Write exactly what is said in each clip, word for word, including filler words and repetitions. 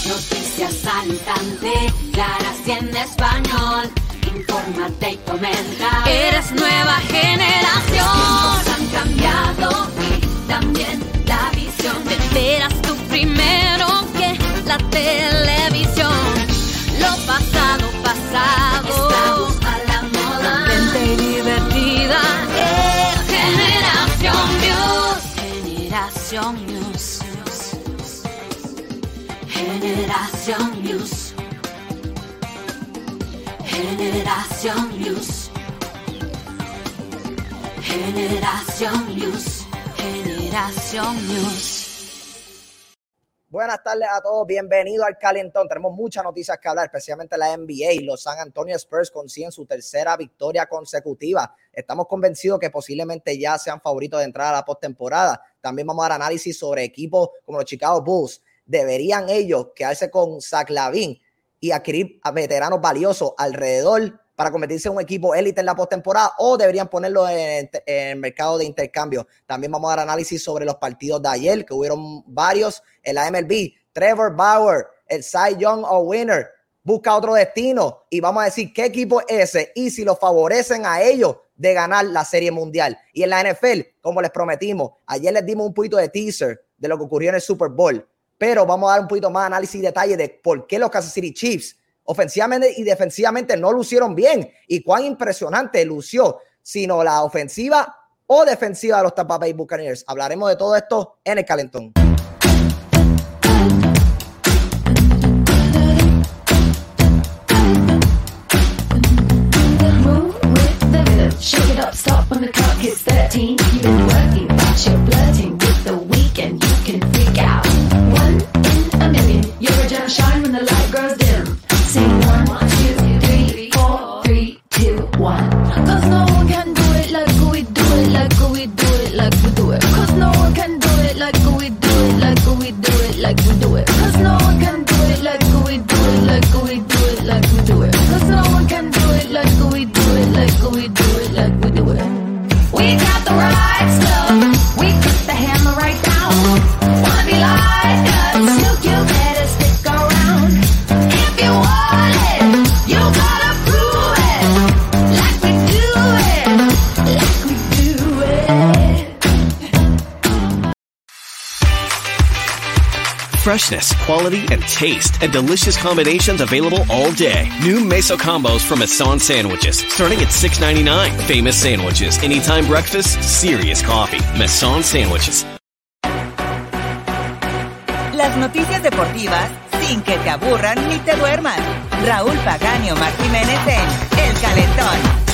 Noticias al instante, claras y en español. Infórmate y comenta. Eres nueva generación. Los tiempos han cambiado y también la visión. Te enteras tú primero que la televisión. Lo pasado, pasado. Estamos a la moda. Contenta y divertida. Es Generación News. Generación News. Generación News. Generación News. Generación News. Generación News. Buenas tardes a todos, bienvenidos al Calentón. Tenemos muchas noticias que hablar, especialmente la N B A. Los San Antonio Spurs consiguen su tercera victoria consecutiva. Estamos convencidos que posiblemente ya sean favoritos de entrar a la postemporada. También vamos a dar análisis sobre equipos como los Chicago Bulls. ¿Deberían ellos quedarse con Zach LaVine y adquirir a veteranos valiosos alrededor para convertirse en un equipo élite en la postemporada, o deberían ponerlo en, en el mercado de intercambio? También vamos a dar análisis sobre los partidos de ayer, que hubieron varios en la M L B. Trevor Bauer, el Cy Young o winner, busca otro destino y vamos a decir qué equipo es ese y si lo favorecen a ellos de ganar la Serie Mundial. Y en la N F L, como les prometimos, ayer les dimos un poquito de teaser de lo que ocurrió en el Super Bowl, pero vamos a dar un poquito más análisis y detalle de por qué los Kansas City Chiefs ofensivamente y defensivamente no lucieron bien y cuán impresionante lució, sino la ofensiva o defensiva de los Tampa Bay Buccaneers. Hablaremos de todo esto en el Calentón. Shake it up, stop when the clock hits thirteen. You've been working, but you're flirting with the weekend. You can freak out. One in a million. You're a gem shine when the light grows dim. Sing one, two, three, four, three, two, one. Cause no one can do it like we do it, like we do it, like we do it. Cause no one can do it like we do it, like we do it, like we do it. Cause no one can do it like we do it, like we do it, like we do it. Cause no one can do it like we do it, like we do it, like we do it. We got the right stuff. We put the hammer right down. Wanna be like us? You, you better stick around. If you want it, you gotta prove it. Like we do it, like we do it. Freshness, quality, and taste, and delicious combinations available all day. New Meso combos from Masson Sandwiches, starting at six ninety-nine. Famous sandwiches, anytime breakfast, serious coffee. Masson Sandwiches. Las noticias deportivas sin que te aburran ni te duerman. Raúl Pagani, Omar Jiménez en El Calentón.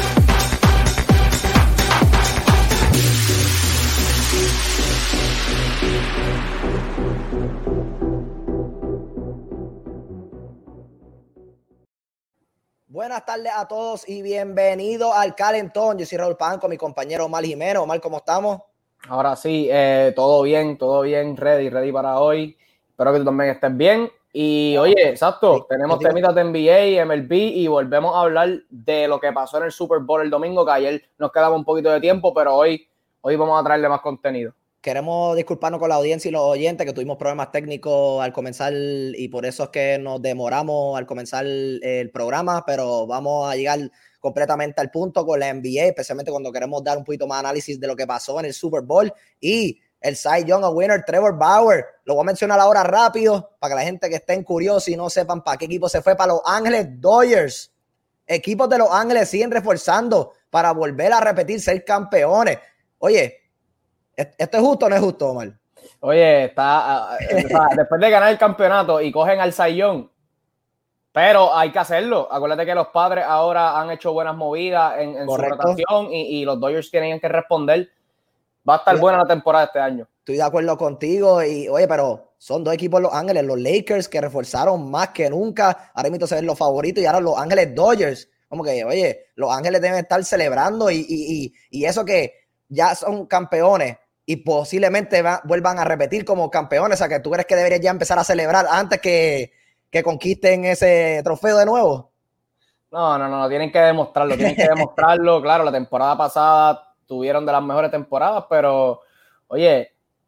Buenas tardes a todos y bienvenidos al Calentón. Yo soy Raúl Pagani con mi compañero Omar Jiménez. Omar, ¿cómo estamos? Ahora sí, eh, todo bien, todo bien, ready, ready para hoy. Espero que tú también estés bien. Y oye, exacto, sí, tenemos temitas de N B A, M L B y volvemos a hablar de lo que pasó en el Super Bowl el domingo, que ayer nos quedaba un poquito de tiempo, pero hoy, hoy vamos a traerle más contenido. Queremos disculparnos con la audiencia y los oyentes que tuvimos problemas técnicos al comenzar y por eso es que nos demoramos al comenzar el programa, pero vamos a llegar completamente al punto con la N B A, especialmente cuando queremos dar un poquito más análisis de lo que pasó en el Super Bowl y el Cy Young winner Trevor Bauer. Lo voy a mencionar ahora rápido para que la gente que estén curiosa y no sepan para qué equipo se fue. Para Los Ángeles Dodgers. Equipos de Los Ángeles siguen reforzando para volver a repetir ser campeones. Oye, ¿esto es justo o no es justo, Omar? Oye, está uh, o sea, después de ganar el campeonato y cogen al Cy Young, pero hay que hacerlo. Acuérdate que los Padres ahora han hecho buenas movidas en, en su rotación y, y los Dodgers tienen que responder. Va a estar buena la temporada este año. Estoy de acuerdo contigo y, oye, pero son dos equipos Los Ángeles, los Lakers que reforzaron más que nunca. Ahora mismo se ven los favoritos y ahora Los Ángeles Dodgers. Como que, oye, Los Ángeles deben estar celebrando y, y, y, y eso que ya son campeones y posiblemente va, vuelvan a repetir como campeones. O sea, que tú crees que deberías ya empezar a celebrar antes que, que conquisten ese trofeo de nuevo. No, no, no, tienen que demostrarlo, tienen que demostrarlo. Claro, la temporada pasada tuvieron de las mejores temporadas, pero, oye,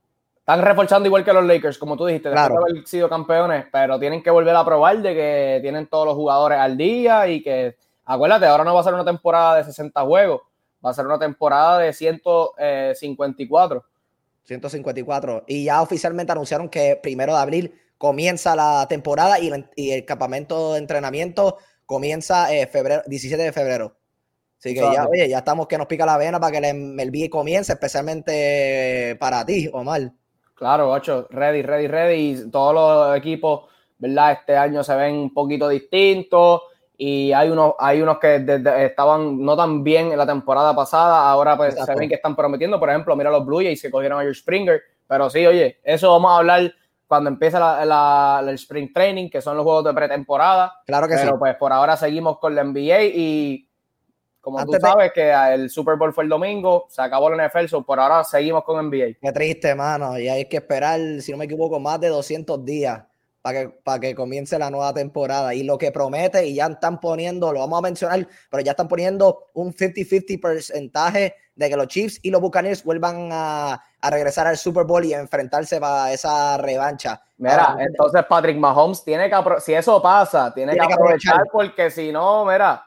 están reforzando igual que los Lakers, como tú dijiste, después Claro. de haber sido campeones, pero tienen que volver a probar de que tienen todos los jugadores al día y que, acuérdate, ahora no va a ser una temporada de sesenta juegos, va a ser una temporada de ciento cincuenta y cuatro. ciento cincuenta y cuatro. Y ya oficialmente anunciaron que primero de abril comienza la temporada y, la, y el campamento de entrenamiento comienza eh, febrero, diecisiete de febrero. Así que Exacto. ya, oye, ya estamos que nos pica la vena para que el M L B comience, especialmente para ti, Omar. Claro, ocho, ready, ready, ready. Y todos los equipos, ¿verdad? Este año se ven un poquito distintos y hay unos, hay unos que desde, estaban no tan bien en la temporada pasada, ahora pues Exacto. se ven que están prometiendo. Por ejemplo, mira los Blue Jays que cogieron a George Springer. Pero sí, oye, eso vamos a hablar cuando empiece la, la, el Spring Training, que son los juegos de pretemporada. Claro que pero, sí. pues por ahora seguimos con la N B A y como Antes tú sabes de... que el Super Bowl fue el domingo, se acabó la N F L, so por ahora seguimos con N B A. Qué triste, mano. Y hay que esperar, si no me equivoco, más de doscientos días para que, para que comience la nueva temporada. Y lo que promete, y ya están poniendo, lo vamos a mencionar, pero ya están poniendo un cincuenta cincuenta porcentaje de que los Chiefs y los Buccaneers vuelvan a, a regresar al Super Bowl y a enfrentarse para esa revancha. Mira, Ahora, entonces Patrick Mahomes tiene que, si eso pasa, tiene, tiene que, que aprovechar, aprovechar porque si no, mira,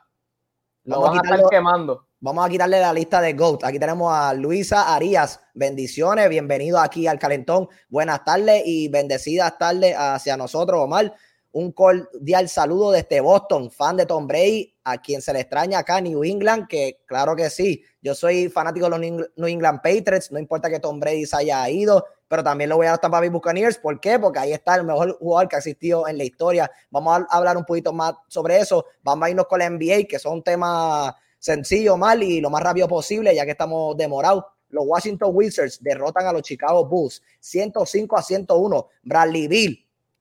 lo vamos van a, quitarlo, a estar quemando. Vamos a quitarle la lista de GOAT. Aquí tenemos a Luisa Arias. Bendiciones, bienvenido aquí al Calentón. Buenas tardes y bendecidas tardes hacia nosotros, Omar. Un cordial saludo desde Boston, fan de Tom Brady, a quien se le extraña acá en New England, que claro que sí. Yo soy fanático de los New England Patriots, no importa que Tom Brady se haya ido, pero también lo voy a dar para mis Buccaneers. ¿Por qué? Porque ahí está el mejor jugador que ha existido en la historia. Vamos a hablar un poquito más sobre eso. Vamos a irnos con la N B A, que son temas sencillo, mal y lo más rápido posible, ya que estamos demorados. Los Washington Wizards derrotan a los Chicago Bulls ciento cinco a ciento uno. Bradley Beal,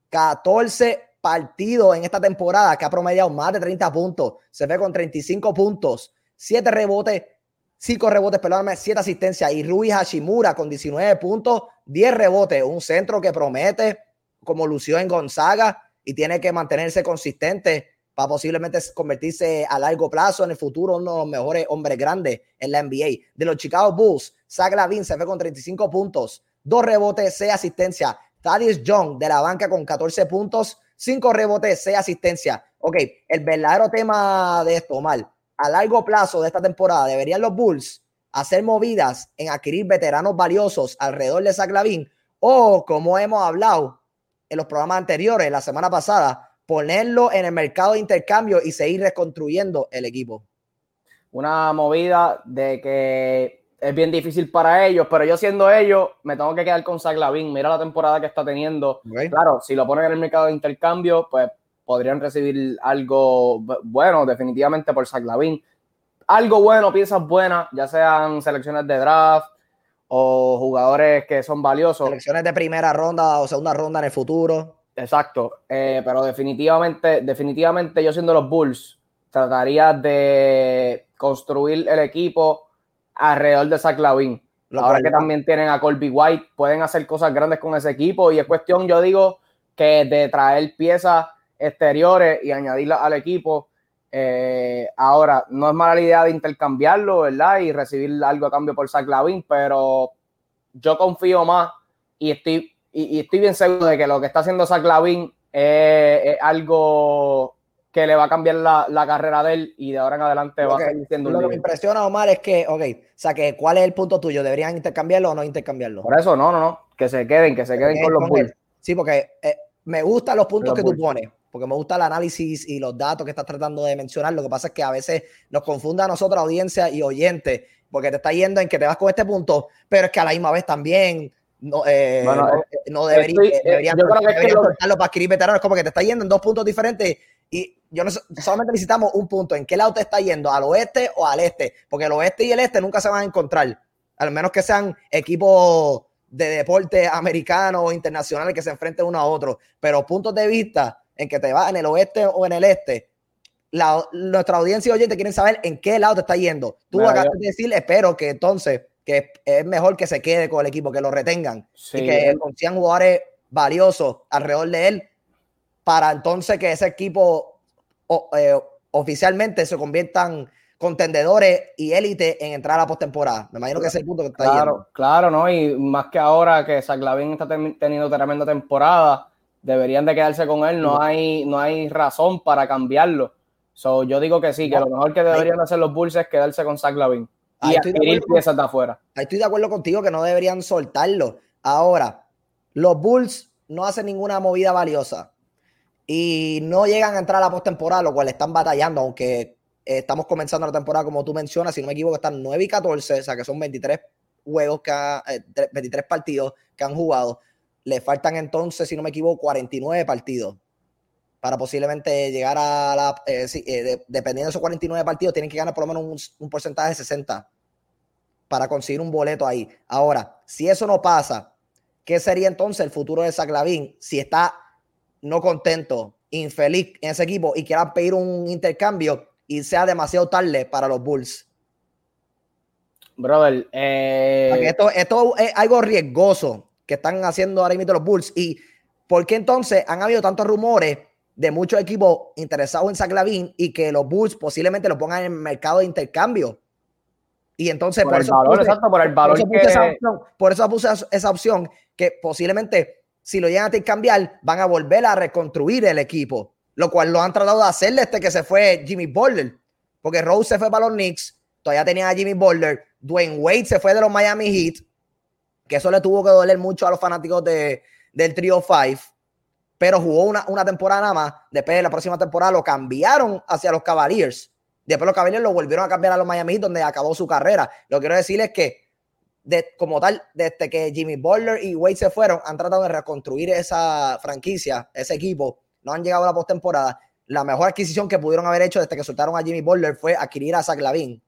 catorce partidos en esta temporada, que ha promediado más de treinta puntos. Se ve con treinta y cinco puntos, siete rebotes, cinco rebotes, perdóname, siete asistencias. Y Rui Hashimura con diecinueve puntos, diez rebotes. Un centro que promete, como lució en Gonzaga, y tiene que mantenerse consistente para posiblemente convertirse a largo plazo en el futuro uno de los mejores hombres grandes en la N B A. De los Chicago Bulls, Zach LaVine se ve con treinta y cinco puntos, dos rebotes, seis asistencias. Thaddeus Young de la banca con catorce puntos, cinco rebotes, seis asistencias. Ok, el verdadero tema de esto, Omar, a largo plazo de esta temporada, ¿deberían los Bulls hacer movidas en adquirir veteranos valiosos alrededor de Zach LaVine? O, como hemos hablado en los programas anteriores, la semana pasada, ponerlo en el mercado de intercambio y seguir reconstruyendo el equipo? Una movida de que es bien difícil para ellos, pero yo siendo ellos, me tengo que quedar con Zach LaVine. Mira la temporada que está teniendo. Okay. Claro, si lo ponen en el mercado de intercambio, pues podrían recibir algo bueno, definitivamente por Zach LaVine. Algo bueno, piezas buenas, ya sean selecciones de draft o jugadores que son valiosos. Selecciones de primera ronda o segunda ronda en el futuro. Exacto, eh, pero definitivamente, definitivamente yo siendo los Bulls, trataría de construir el equipo alrededor de Zach LaVine. Lo Ahora que también tienen a Colby White, pueden hacer cosas grandes con ese equipo y es cuestión, yo digo, que de traer piezas exteriores y añadirlas al equipo. Eh, ahora, no es mala idea de intercambiarlo, ¿verdad? Y recibir algo a cambio por Zach LaVine, pero yo confío más y estoy... Y, y estoy bien seguro de que lo que está haciendo Zach LaVine es, es algo que le va a cambiar la, la carrera de él y de ahora en adelante lo va que, a seguir siendo un Lo líder. que me impresiona, Omar, es que, ok, o sea, que ¿cuál es el punto tuyo? ¿Deberían intercambiarlo o no intercambiarlo? Por eso, no, no, no, que se queden, que se, se queden con los Bulls. Sí, porque eh, me gustan los puntos los que Bulls. tú pones, porque me gusta el análisis y los datos que estás tratando de mencionar. Lo que pasa es que a veces nos confunde a nosotros, audiencia y oyente, porque te está yendo en que te vas con este punto, pero es que a la misma vez también... No, eh, bueno, no, no debería, estoy, eh, deberían, yo creo que deberían es que soltarlo lo... para adquirir veteranos. Es como que te está yendo en dos puntos diferentes y yo no solamente necesitamos un punto. ¿En qué lado te está yendo? ¿Al oeste o al este? Porque el oeste y el este nunca se van a encontrar, al menos que sean equipos de deporte americanos o internacionales que se enfrenten uno a otro. Pero puntos de vista en que te vas en el oeste o en el este, la, nuestra audiencia y oyente quieren saber en qué lado te está yendo. Tú bueno, acabas de decir, espero que entonces que es mejor que se quede con el equipo, que lo retengan sí, y que consigan jugadores valiosos alrededor de él para entonces que ese equipo o, eh, oficialmente se conviertan contendedores y élite en entrar a la postemporada. Me imagino que ese es el punto que está Claro, yendo. claro, ¿no? Y más que ahora que Zach LaVine está ten- teniendo tremenda temporada, deberían de quedarse con él, no hay, no hay razón para cambiarlo. So, yo digo que sí, que No, lo mejor que deberían ahí, hacer los Bulls es quedarse con Zach LaVine y ahí estoy de adquirir acuerdo con, piezas de afuera. ahí estoy de acuerdo contigo que no deberían soltarlo. Ahora, los Bulls no hacen ninguna movida valiosa y no llegan a entrar a la postemporada, lo cual están batallando, aunque eh, estamos comenzando la temporada, como tú mencionas, si no me equivoco, están nueve y catorce, o sea que son veintitrés juegos, que ha, eh, veintitrés partidos que han jugado. Le faltan entonces, si no me equivoco, cuarenta y nueve partidos para posiblemente llegar a la... Eh, sí, eh, de, dependiendo de esos cuarenta y nueve partidos, tienen que ganar por lo menos un, un porcentaje de sesenta para conseguir un boleto ahí. Ahora, si eso no pasa, ¿qué sería entonces el futuro de Zach LaVine si está no contento, infeliz en ese equipo y quiera pedir un intercambio y sea demasiado tarde para los Bulls? Brother, eh... esto, esto es algo riesgoso que están haciendo ahora mismo los Bulls. ¿Y por qué entonces han habido tantos rumores de muchos equipos interesados en Zach LaVine y que los Bulls posiblemente lo pongan en el mercado de intercambio? Y entonces por, por el eso valor, puse, exacto, por el valor por eso que... puse esa opción, por eso puse esa opción que posiblemente si lo llegan a intercambiar van a volver a reconstruir el equipo, lo cual lo han tratado de hacer desde que se fue Jimmy Butler, porque Rose se fue para los Knicks, todavía tenía a Jimmy Butler, Dwayne Wade se fue de los Miami Heat, que eso le tuvo que doler mucho a los fanáticos de, del Trio Five, pero jugó una, una temporada nada más. Después de la próxima temporada lo cambiaron hacia los Cavaliers. Después los Cavaliers lo volvieron a cambiar a los Miami Heat, donde acabó su carrera. Lo que quiero decir es que, de, como tal, desde que Jimmy Butler y Wade se fueron, han tratado de reconstruir esa franquicia, ese equipo. No han llegado a la postemporada. La mejor adquisición que pudieron haber hecho desde que soltaron a Jimmy Butler fue adquirir a Zach LaVine.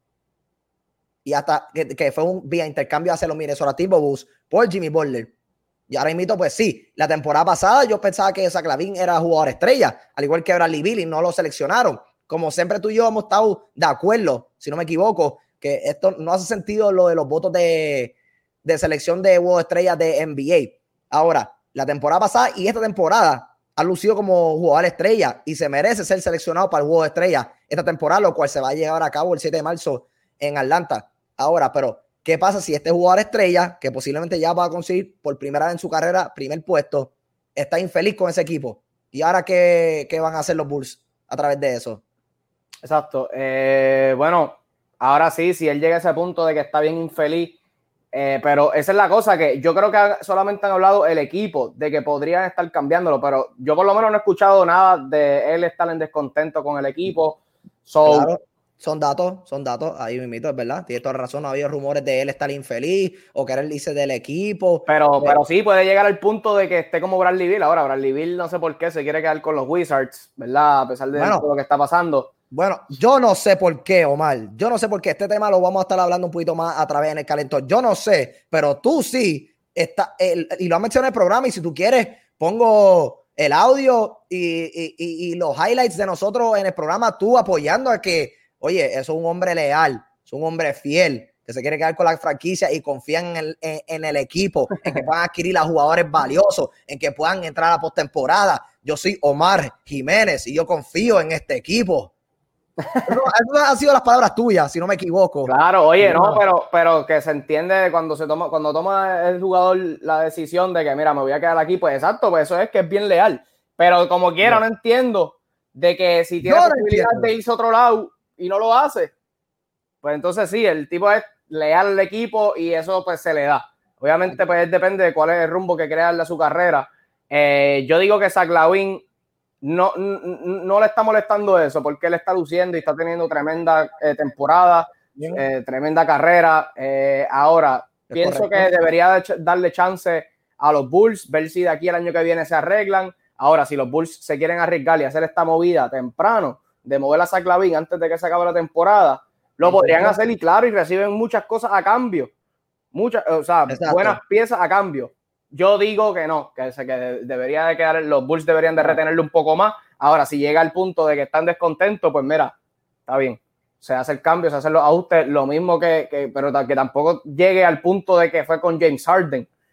Y hasta que, que fue un vía intercambio hacia los Minnesota Timberwolves por Jimmy Butler. Y ahora mismo, pues sí, la temporada pasada yo pensaba que Zach LaVine era jugador estrella, al igual que Bradley Beal, y no lo seleccionaron. Como siempre tú y yo hemos estado de acuerdo, si no me equivoco, que esto no hace sentido lo de los votos de, de selección de jugador estrella de N B A. Ahora, la temporada pasada y esta temporada ha lucido como jugador estrella y se merece ser seleccionado para el juego de estrella esta temporada, lo cual se va a llevar a cabo el siete de marzo en Atlanta. Ahora, pero ¿qué pasa si este jugador estrella, que posiblemente ya va a conseguir por primera vez en su carrera primer puesto, está infeliz con ese equipo? ¿Y ahora qué, qué van a hacer los Bulls a través de eso? Exacto. Eh, bueno, ahora sí, si él llega a ese punto de que está bien infeliz, eh, pero esa es la cosa, que yo creo que solamente han hablado el equipo de que podrían estar cambiándolo, pero yo por lo menos no he escuchado nada de él estar en descontento con el equipo. So, claro. Son datos, son datos, ahí mismito, es verdad. Tienes toda razón, no ha habido rumores de él estar infeliz o querer irse del equipo. Pero, eh, pero sí puede llegar al punto de que esté como Bradley Beal. Ahora, Bradley Beal no sé por qué se quiere quedar con los Wizards, ¿verdad? A pesar de bueno, todo lo que está pasando. Bueno, yo no sé por qué, Omar. Yo no sé por qué. Este tema lo vamos a estar hablando un poquito más a través en el calentón. Yo no sé, pero tú sí. Está, el, y lo has mencionado en el programa, y si tú quieres, pongo el audio y, y, y, y los highlights de nosotros en el programa, tú apoyando a que, oye, eso es un hombre leal, es un hombre fiel, que se quiere quedar con la franquicia y confían en el, en, en el equipo, en que puedan adquirir a jugadores valiosos, en que puedan entrar a la postemporada. Yo soy Omar Jiménez y yo confío en este equipo. Eso, eso han sido las palabras tuyas, si no me equivoco. Claro, oye, no, pero, pero que se entiende cuando se toma, cuando toma el jugador la decisión de que, mira, me voy a quedar aquí, pues exacto, pues eso es que es bien leal. Pero como quiera, no, no entiendo de que si tiene no posibilidad entiendo. de irse a otro lado y no lo hace, pues entonces sí, el tipo es leal al equipo y eso pues se le da. Obviamente, pues depende de cuál es el rumbo que quiere darle a su carrera. Eh, yo digo que Zach LaVine No, no, no le está molestando eso, porque él está luciendo y está teniendo tremenda eh, temporada, eh, tremenda carrera. Eh, ahora, es pienso correcto. que debería de darle chance a los Bulls, ver si de aquí al año que viene se arreglan. Ahora, si los Bulls se quieren arriesgar y hacer esta movida temprano, de mover a Zach LaVine antes de que se acabe la temporada, lo podrían hacer, y claro, y reciben muchas cosas a cambio. Muchas, o sea, Exacto. buenas piezas a cambio. Yo digo que no, que, se, que debería de quedar, los Bulls deberían de retenerlo un poco más. Ahora, si llega al punto de que están descontentos, pues mira, está bien. Se hace el cambio, se hacen los ajustes, lo mismo que, que pero que tampoco llegue al punto de que fue con James Harden.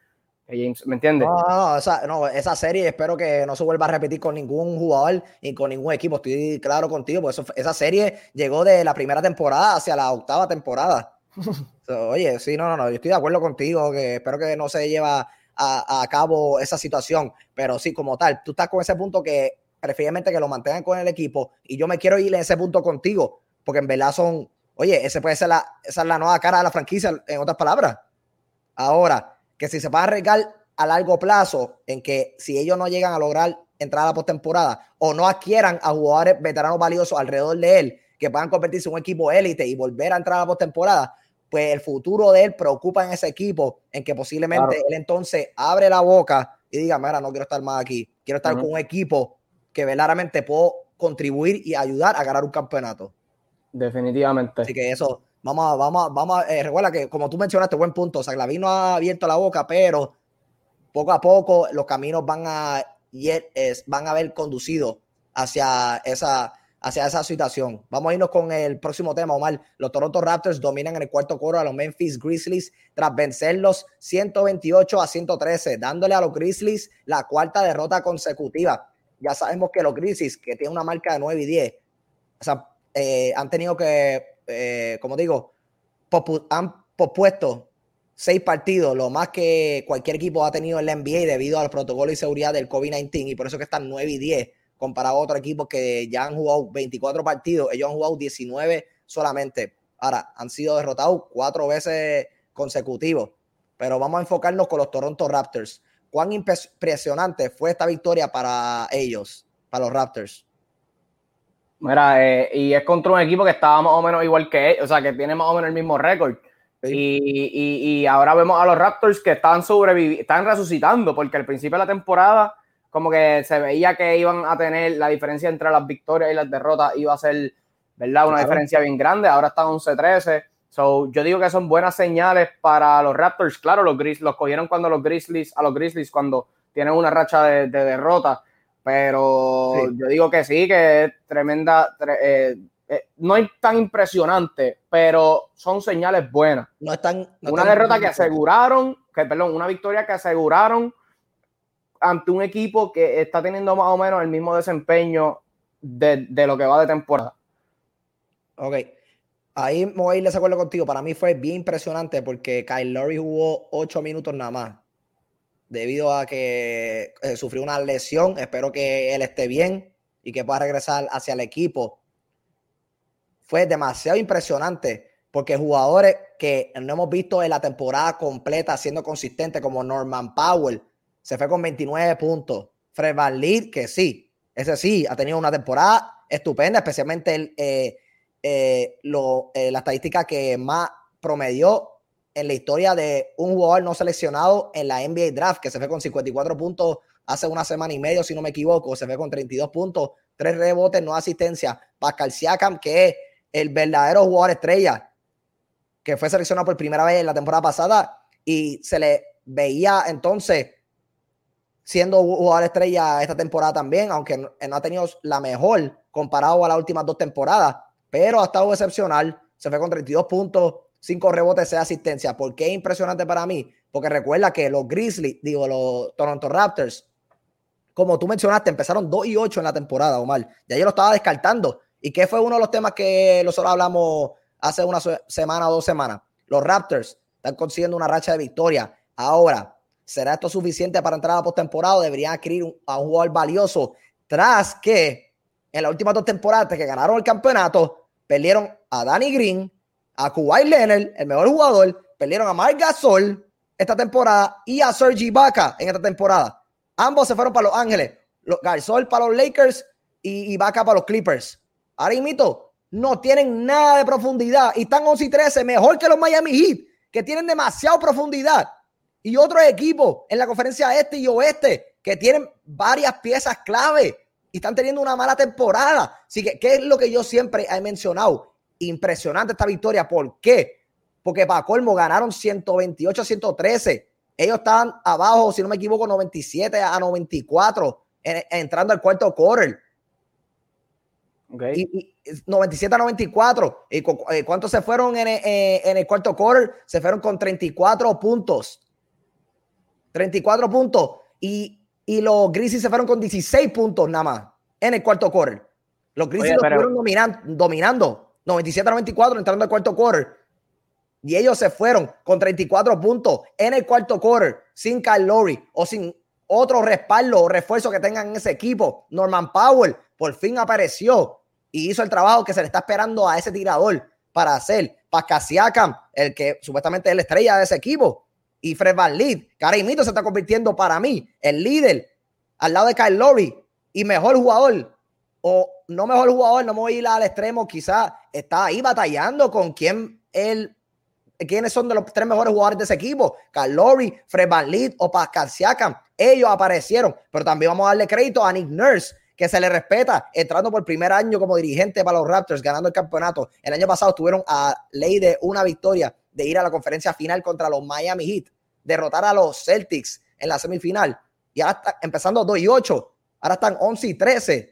James, ¿me entiendes? No, no, no, esa, no, esa serie espero que no se vuelva a repetir con ningún jugador y con ningún equipo. Estoy claro contigo, porque eso, esa serie llegó de la primera temporada hacia la octava temporada. So, oye, sí, no, no, no, yo estoy de acuerdo contigo, que espero que no se lleve a, a cabo esa situación, pero sí, como tal, tú estás con ese punto que preferiblemente que lo mantengan con el equipo y yo me quiero ir en ese punto contigo, porque en verdad son, oye, ese puede ser la, esa es la nueva cara de la franquicia, en otras palabras. Ahora, que si se va a arriesgar a largo plazo en que si ellos no llegan a lograr entrar a la postemporada o no adquieran a jugadores veteranos valiosos alrededor de él que puedan convertirse en un equipo élite y volver a entrar a la postemporada, pues el futuro de él preocupa en ese equipo, en que posiblemente claro. él entonces abre la boca y diga, mira, no quiero estar más aquí, quiero estar uh-huh. con un equipo que verdaderamente puedo contribuir y ayudar a ganar un campeonato. Definitivamente. Así que eso, vamos a, vamos a, vamos a, eh, recuerda que como tú mencionaste, buen punto, o sea, Glavín no ha abierto la boca, pero poco a poco los caminos van a, van a haber conducido hacia esa, hacia esa situación. Vamos a irnos con el próximo tema, Omar. Los Toronto Raptors dominan en el cuarto quarter a los Memphis Grizzlies tras vencerlos ciento veintiocho a ciento trece, dándole a los Grizzlies la cuarta derrota consecutiva. Ya sabemos que los Grizzlies, que tienen una marca de nueve y diez, o sea, eh, han tenido que, eh, como digo, popu- han pospuesto seis partidos, lo más que cualquier equipo ha tenido en la N B A debido al protocolo de seguridad del COVID diecinueve, y por eso que están nueve y diez comparado a otros equipos que ya han jugado veinticuatro partidos, ellos han jugado diecinueve solamente. Ahora, han sido derrotados cuatro veces consecutivos, pero vamos a enfocarnos con los Toronto Raptors. ¿Cuán impresionante fue esta victoria para ellos, para los Raptors? Mira, eh, y es contra un equipo que estaba más o menos igual que ellos, o sea, que tiene más o menos el mismo récord. Sí. Y, y, y ahora vemos a los Raptors que están sobreviviendo, están resucitando, porque al principio de la temporada como que se veía que iban a tener la diferencia entre las victorias y las derrotas, iba a ser, ¿verdad? Una claro. diferencia bien grande. Ahora están once trece. So, yo digo que son buenas señales para los Raptors. Claro, los Grizzlies los cogieron cuando los Grizzlies, a los Grizzlies cuando tienen una racha de, de derrota, pero sí. yo digo que sí, que es tremenda, tre, eh, eh, no es tan impresionante, pero son señales buenas. No están, no una están derrota que aseguraron, que perdón, una victoria que aseguraron ante un equipo que está teniendo más o menos el mismo desempeño de, de lo que va de temporada. Ok. Ahí me voy a ir de acuerdo contigo. Para mí fue bien impresionante porque Kyle Lowry jugó ocho minutos nada más debido a que eh, sufrió una lesión. Espero que él esté bien y que pueda regresar hacia el equipo. Fue demasiado impresionante porque jugadores que no hemos visto en la temporada completa siendo consistentes como Norman Powell se fue con veintinueve puntos. Fred VanVleet, que sí, ese sí, ha tenido una temporada estupenda, especialmente el, eh, eh, lo, eh, la estadística que más promedió en la historia de un jugador no seleccionado en la N B A Draft, que se fue con cincuenta y cuatro puntos hace una semana y medio, si no me equivoco, se fue con treinta y dos puntos, tres rebotes, no asistencia. Pascal Siakam, que es el verdadero jugador estrella, que fue seleccionado por primera vez en la temporada pasada y se le veía entonces siendo jugador estrella esta temporada también, aunque no, no ha tenido la mejor comparado a las últimas dos temporadas, pero ha estado excepcional, se fue con treinta y dos puntos, cinco rebotes, seis asistencias. ¿Por qué es impresionante para mí? Porque recuerda que los Grizzlies, digo, los Toronto Raptors, como tú mencionaste, empezaron dos y ocho en la temporada, Omar. Ya yo lo estaba descartando. ¿Y qué fue uno de los temas que nosotros hablamos hace una semana o dos semanas? Los Raptors están consiguiendo una racha de victoria. Ahora, ¿será esto suficiente para entrar a la postemporada? ¿Deberían adquirir un, a un jugador valioso? Tras que en las últimas dos temporadas que ganaron el campeonato, perdieron a Danny Green, a Kawhi Leonard, el mejor jugador, perdieron a Marc Gasol esta temporada y a Serge Ibaka en esta temporada. Ambos se fueron para Los Ángeles. Gasol para los Lakers y Ibaka para los Clippers. Ahora mismo no tienen nada de profundidad y están once y trece, mejor que los Miami Heat, que tienen demasiada profundidad. Y otros equipos en la conferencia este y oeste que tienen varias piezas clave y están teniendo una mala temporada. Así que, ¿qué es lo que yo siempre he mencionado? Impresionante esta victoria. ¿Por qué? Porque para colmo ganaron ciento veintiocho a ciento trece. Ellos estaban abajo, si no me equivoco, noventa y siete a noventa y cuatro en, entrando al cuarto quarter. Okay. Y, y noventa y siete a noventa y cuatro. ¿Y cu cuántos se fueron en, eh, en el cuarto quarter? Se fueron con treinta y cuatro puntos. treinta y cuatro puntos. Y, y los Grizzlies se fueron con dieciséis puntos nada más en el cuarto quarter. Los Grizzlies Oye, pero... lo estuvieron dominan, dominando. noventa y siete a noventa y cuatro entrando al cuarto quarter. Y ellos se fueron con treinta y cuatro puntos en el cuarto quarter sin Kyle Lowry o sin otro respaldo o refuerzo que tengan en ese equipo. Norman Powell por fin apareció y hizo el trabajo que se le está esperando a ese tirador para hacer. Pascal Siakam, el que supuestamente es la estrella de ese equipo. Y Fred VanVleet, que ahora mismo se está convirtiendo para mí el líder al lado de Kyle Lowry y mejor jugador. O no mejor jugador, no me voy a ir al extremo, quizás está ahí batallando con quién él, quiénes son de los tres mejores jugadores de ese equipo. Kyle Lowry, Fred VanVleet o Pascal Siakam. Ellos aparecieron, pero también vamos a darle crédito a Nick Nurse, que se le respeta, entrando por primer año como dirigente para los Raptors, ganando el campeonato. El año pasado estuvieron a ley de una victoria de ir a la conferencia final contra los Miami Heat, derrotar a los Celtics en la semifinal, y ahora está empezando dos y ocho, ahora están once y trece.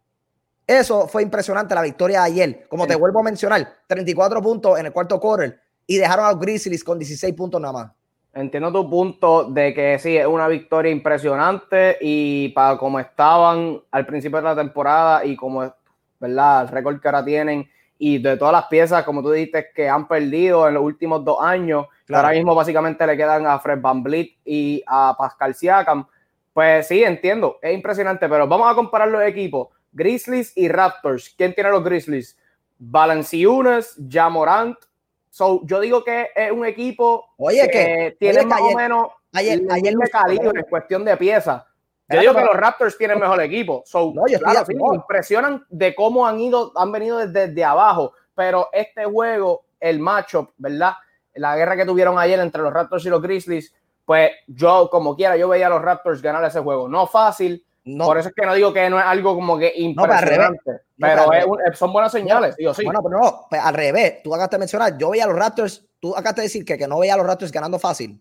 Eso fue impresionante, la victoria de ayer. Como te vuelvo a mencionar, treinta y cuatro puntos en el cuarto quarter y dejaron a los Grizzlies con dieciséis puntos nada más. Entiendo tu punto de que sí, es una victoria impresionante y para como estaban al principio de la temporada y como, ¿verdad?, el récord que ahora tienen y de todas las piezas, como tú dijiste, que han perdido en los últimos dos años, claro. Ahora mismo básicamente le quedan a Fred VanVleet y a Pascal Siakam. Pues sí, entiendo, es impresionante, pero vamos a comparar los equipos. Grizzlies y Raptors. ¿Quién tiene los Grizzlies? Valanciunas, Ja Morant. So, yo digo que es un equipo oye, que, que tiene oye, más ayer, o menos ayer, ayer de calibre en cuestión de piezas. Yo digo que los Raptors tienen mejor equipo. So, no, yo claro, estoy sí, me impresionan de cómo han ido, han venido desde, desde abajo. Pero este juego, el matchup, ¿verdad? La guerra que tuvieron ayer entre los Raptors y los Grizzlies, pues yo, como quiera, yo veía a los Raptors ganar ese juego. No fácil. No. Por eso es que no digo que no es algo como que impresionante, no, pero, pero es un, son buenas señales, no, digo, sí. Bueno, pero no, pues al revés, tú acabaste de mencionar, yo veía a los Raptors, tú acabaste de decir que, que no veía a los Raptors ganando fácil.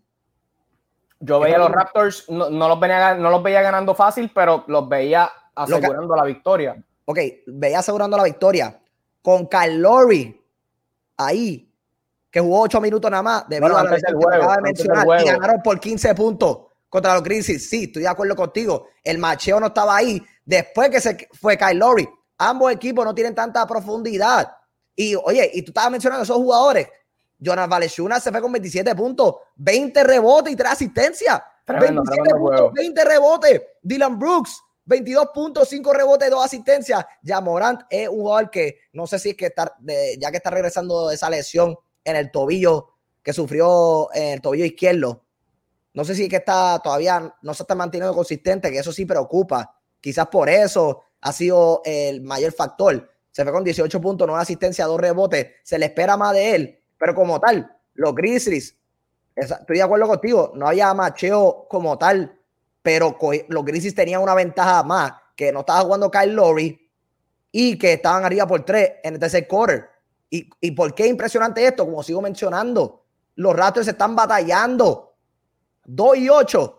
Yo veía a los Raptors, no, no, los venía, no los veía ganando fácil, pero los veía asegurando que, la victoria. Ok, veía asegurando la victoria. Con Kyle Lowry ahí, que jugó ocho minutos nada más, debido bueno, a la lesión que acaba de mencionar, y ganaron por quince puntos. Contra los Grizzlies, sí, estoy de acuerdo contigo. El macheo no estaba ahí. Después que se fue Kyle Lowry, ambos equipos no tienen tanta profundidad. Y oye, y tú estabas mencionando esos jugadores. Jonas Valanciunas se fue con veintisiete puntos, veinte rebotes y tres asistencias. Tremendo, veintisiete puntos, veinte rebotes. Dylan Brooks, veintidós puntos, cinco rebotes, dos asistencias. Ja Morant es un jugador que no sé si es que está, de, ya que está regresando de esa lesión en el tobillo que sufrió en el tobillo izquierdo. No sé si es que está todavía no se está manteniendo consistente, que eso sí preocupa. Quizás por eso ha sido el mayor factor. Se fue con dieciocho puntos, nueve asistencias, dos rebotes. Se le espera más de él. Pero como tal, los Grizzlies, estoy de acuerdo contigo, no había macheo como tal, pero los Grizzlies tenían una ventaja más, que no estaba jugando Kyle Lowry y que estaban arriba por tres en el tercer quarter. ¿Y, y por qué es impresionante esto? Como sigo mencionando, los Raptors están batallando. dos y ocho.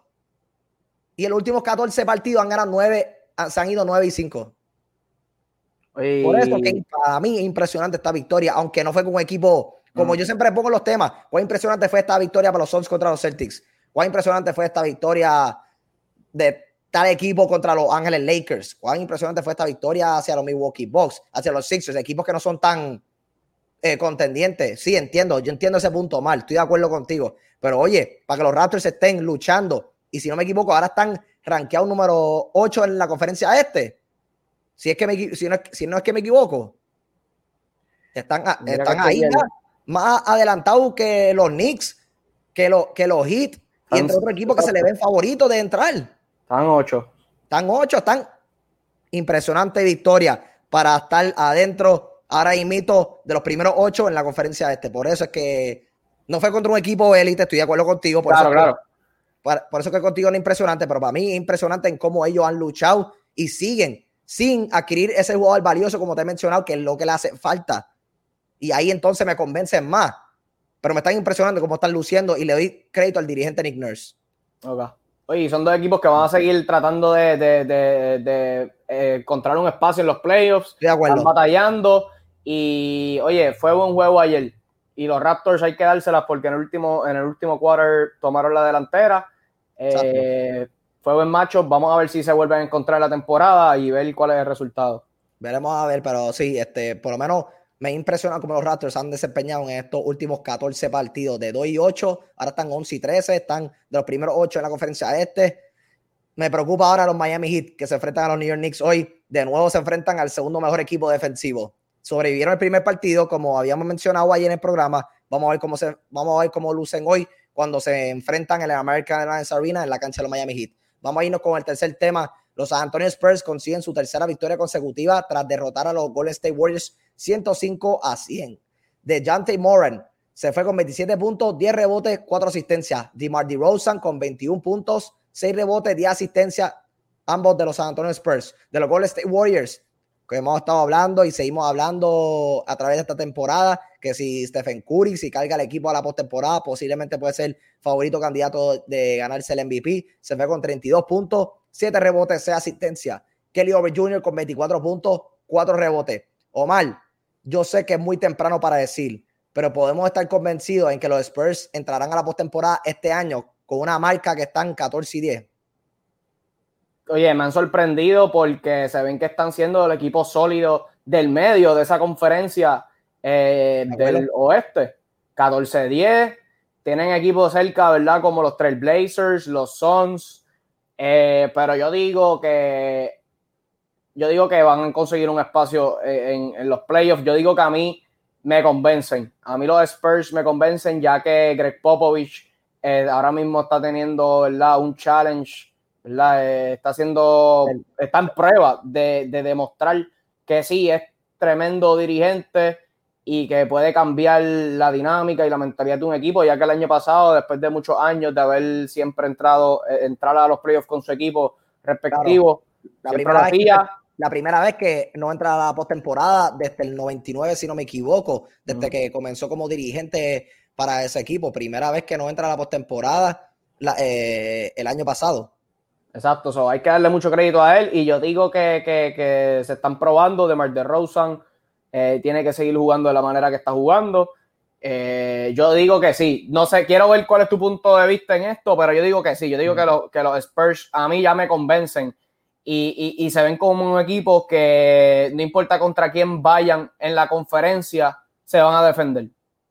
Y en los últimos catorce partidos han ganado nueve, se han ido nueve y cinco. Y... Por eso que para mí es impresionante esta victoria, aunque no fue con un equipo, como mm. yo siempre pongo los temas, cuán impresionante fue esta victoria para los Suns contra los Celtics, cuán impresionante fue esta victoria de tal equipo contra los Ángeles Lakers, cuán impresionante fue esta victoria hacia los Milwaukee Bucks, hacia los Sixers, equipos que no son tan eh, contendientes. Sí, entiendo, yo entiendo ese punto mal, estoy de acuerdo contigo. Pero oye, para que los Raptors estén luchando, y si no me equivoco, ahora están rankeados número ocho en la conferencia este. Si, es que me, si, no, es, si no es que me equivoco. Están, están ahí ya, más adelantados que los Knicks, que, lo, que los Heat, y entre otros equipos que se le ven favoritos de entrar. Están ocho. Están ocho, están impresionante victoria para estar adentro ahora mismo de los primeros ocho en la conferencia este. Por eso es que no fue contra un equipo élite, estoy de acuerdo contigo. Por claro, eso claro. Que, por, por eso que contigo no es impresionante, pero para mí es impresionante en cómo ellos han luchado y siguen sin adquirir ese jugador valioso, como te he mencionado, que es lo que le hace falta. Y ahí entonces me convencen más. Pero me están impresionando cómo están luciendo y le doy crédito al dirigente Nick Nurse. Okay. Oye, son dos equipos que van a seguir tratando de, de, de, de eh, encontrar un espacio en los playoffs. De acuerdo. Están batallando. Y, oye, fue buen juego ayer. Y los Raptors hay que dárselas porque en el último, en el último quarter tomaron la delantera. Eh, fue buen macho. Vamos a ver si se vuelven a encontrar en la temporada y ver cuál es el resultado. Veremos a ver, pero sí, este, por lo menos me impresiona cómo los Raptors han desempeñado en estos últimos catorce partidos de dos y ocho, ahora están once y trece, están de los primeros ocho en la conferencia este. Me preocupa ahora los Miami Heat, que se enfrentan a los New York Knicks hoy. De nuevo se enfrentan al segundo mejor equipo defensivo. Sobrevivieron el primer partido, como habíamos mencionado ayer en el programa. Vamos a ver cómo, se, vamos a ver cómo lucen hoy cuando se enfrentan en el American Airlines Arena en la cancha de los Miami Heat. Vamos a irnos con el tercer tema. Los San Antonio Spurs consiguen su tercera victoria consecutiva tras derrotar a los Golden State Warriors ciento cinco a cien. DeJounte Murray se fue con veintisiete puntos, diez rebotes, cuatro asistencias. DeMar DeRozan con veintiún puntos, seis rebotes, diez asistencias, ambos de los San Antonio Spurs. De los Golden State Warriors, que hemos estado hablando y seguimos hablando a través de esta temporada, que si Stephen Curry, si carga el equipo a la postemporada, posiblemente puede ser favorito candidato de ganarse el M V P. Se fue con treinta y dos puntos, siete rebotes, seis asistencias. Kelly Oubre junior con veinticuatro puntos, cuatro rebotes. Omar, yo sé que es muy temprano para decir, pero podemos estar convencidos en que los Spurs entrarán a la postemporada este año con una marca que están catorce y diez. Oye, me han sorprendido porque se ven que están siendo el equipo sólido del medio de esa conferencia eh, del oeste. catorce diez. Tienen equipos cerca, ¿verdad? Como los Trail Blazers, los Suns. Eh, pero yo digo que yo digo que van a conseguir un espacio en, en los playoffs. Yo digo que a mí me convencen. A mí los Spurs me convencen, ya que Greg Popovich eh, ahora mismo está teniendo, ¿verdad?, un challenge, ¿verdad? Eh, está haciendo, está en prueba de, de demostrar que sí es tremendo dirigente y que puede cambiar la dinámica y la mentalidad de un equipo, ya que el año pasado, después de muchos años de haber siempre entrado, eh, entrar a los playoffs con su equipo respectivo, claro. la, primera vez que, la primera vez que no entra a la postemporada desde el noventa y nueve, si no me equivoco, desde uh-huh. que comenzó como dirigente para ese equipo, primera vez que no entra a la postemporada la, eh, el año pasado. Exacto, so, hay que darle mucho crédito a él y yo digo que, que, que se están probando. DeMar DeRozan eh, tiene que seguir jugando de la manera que está jugando. Eh, yo digo que sí. No sé, quiero ver cuál es tu punto de vista en esto, pero yo digo que sí. Yo digo mm. que, lo, que los Spurs a mí ya me convencen y, y, y se ven como un equipo que no importa contra quién vayan en la conferencia, se van a defender.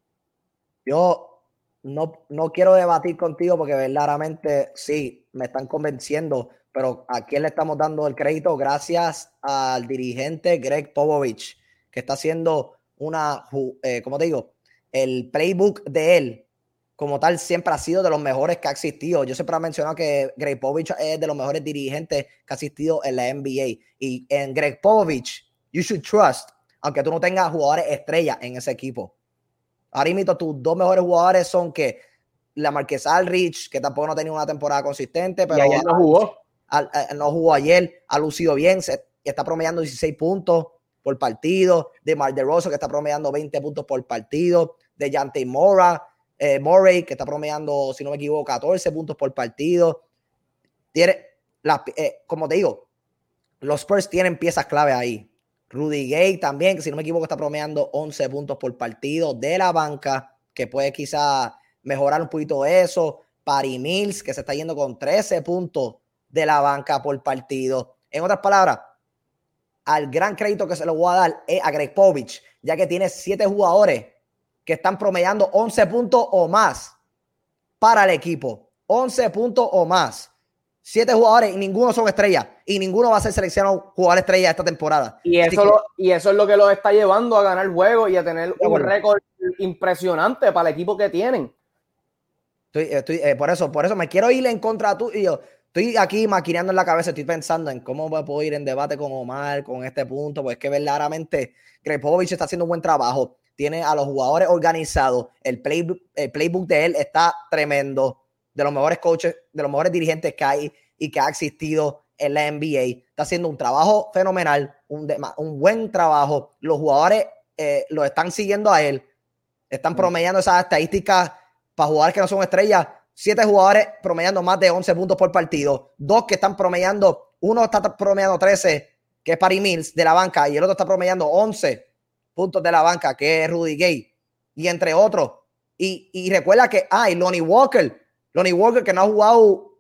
Yo no, no quiero debatir contigo porque verdaderamente sí, me están convenciendo, pero ¿a quién le estamos dando el crédito? Gracias al dirigente Greg Popovich, que está haciendo una, eh, ¿cómo te digo? El playbook de él, como tal, siempre ha sido de los mejores que ha existido. Yo siempre he mencionado que Greg Popovich es de los mejores dirigentes que ha existido en la N B A. Y en Greg Popovich, you should trust, aunque tú no tengas jugadores estrellas en ese equipo. Ahora mismo tus dos mejores jugadores son que LaMarcus Aldridge, que tampoco no ha tenido una temporada consistente, pero y ayer no jugó. A, a, no jugó ayer, ha lucido bien, se, está promediando dieciséis puntos por partido. DeMar DeRozan, que está promediando veinte puntos por partido. DeJounte Murray, eh, Murray, que está promediando, si no me equivoco, catorce puntos por partido. Tiene, la, eh, como te digo, los Spurs tienen piezas clave ahí. Rudy Gay también, que si no me equivoco está promediando once puntos por partido de la banca, que puede quizá mejorar un poquito eso. Patty Mills, que se está yendo con trece puntos de la banca por partido. En otras palabras, al gran crédito que se le voy a dar es a Greg Popovich, ya que tiene siete jugadores que están promediando once puntos o más para el equipo. once puntos o más. Siete jugadores y ninguno son estrellas. Y ninguno va a ser seleccionado jugador estrella esta temporada. Y eso, que, lo, y eso es lo que los está llevando a ganar juegos y a tener un bueno, récord impresionante para el equipo que tienen. Estoy, estoy, eh, por eso, por eso me quiero ir en contra tú y yo. Estoy aquí maquinando en la cabeza, estoy pensando en cómo me puedo ir en debate con Omar con este punto, pues es que verdaderamente Greg Popovich está haciendo un buen trabajo. Tiene a los jugadores organizados. El playbook, el playbook de él está tremendo. De los mejores coaches, de los mejores dirigentes que hay y que ha existido en la N B A. Está haciendo un trabajo fenomenal, un, de, un buen trabajo. Los jugadores eh, lo están siguiendo a él. Están promediando esas estadísticas para jugadores que no son estrellas. Siete jugadores promediando más de once puntos por partido. Dos que están promediando, uno está promediando trece, que es Patty Mills de la banca, y el otro está promediando once puntos de la banca, que es Rudy Gay, y entre otros. Y, y recuerda que hay ah, Lonnie Walker, Lonnie Walker que no ha jugado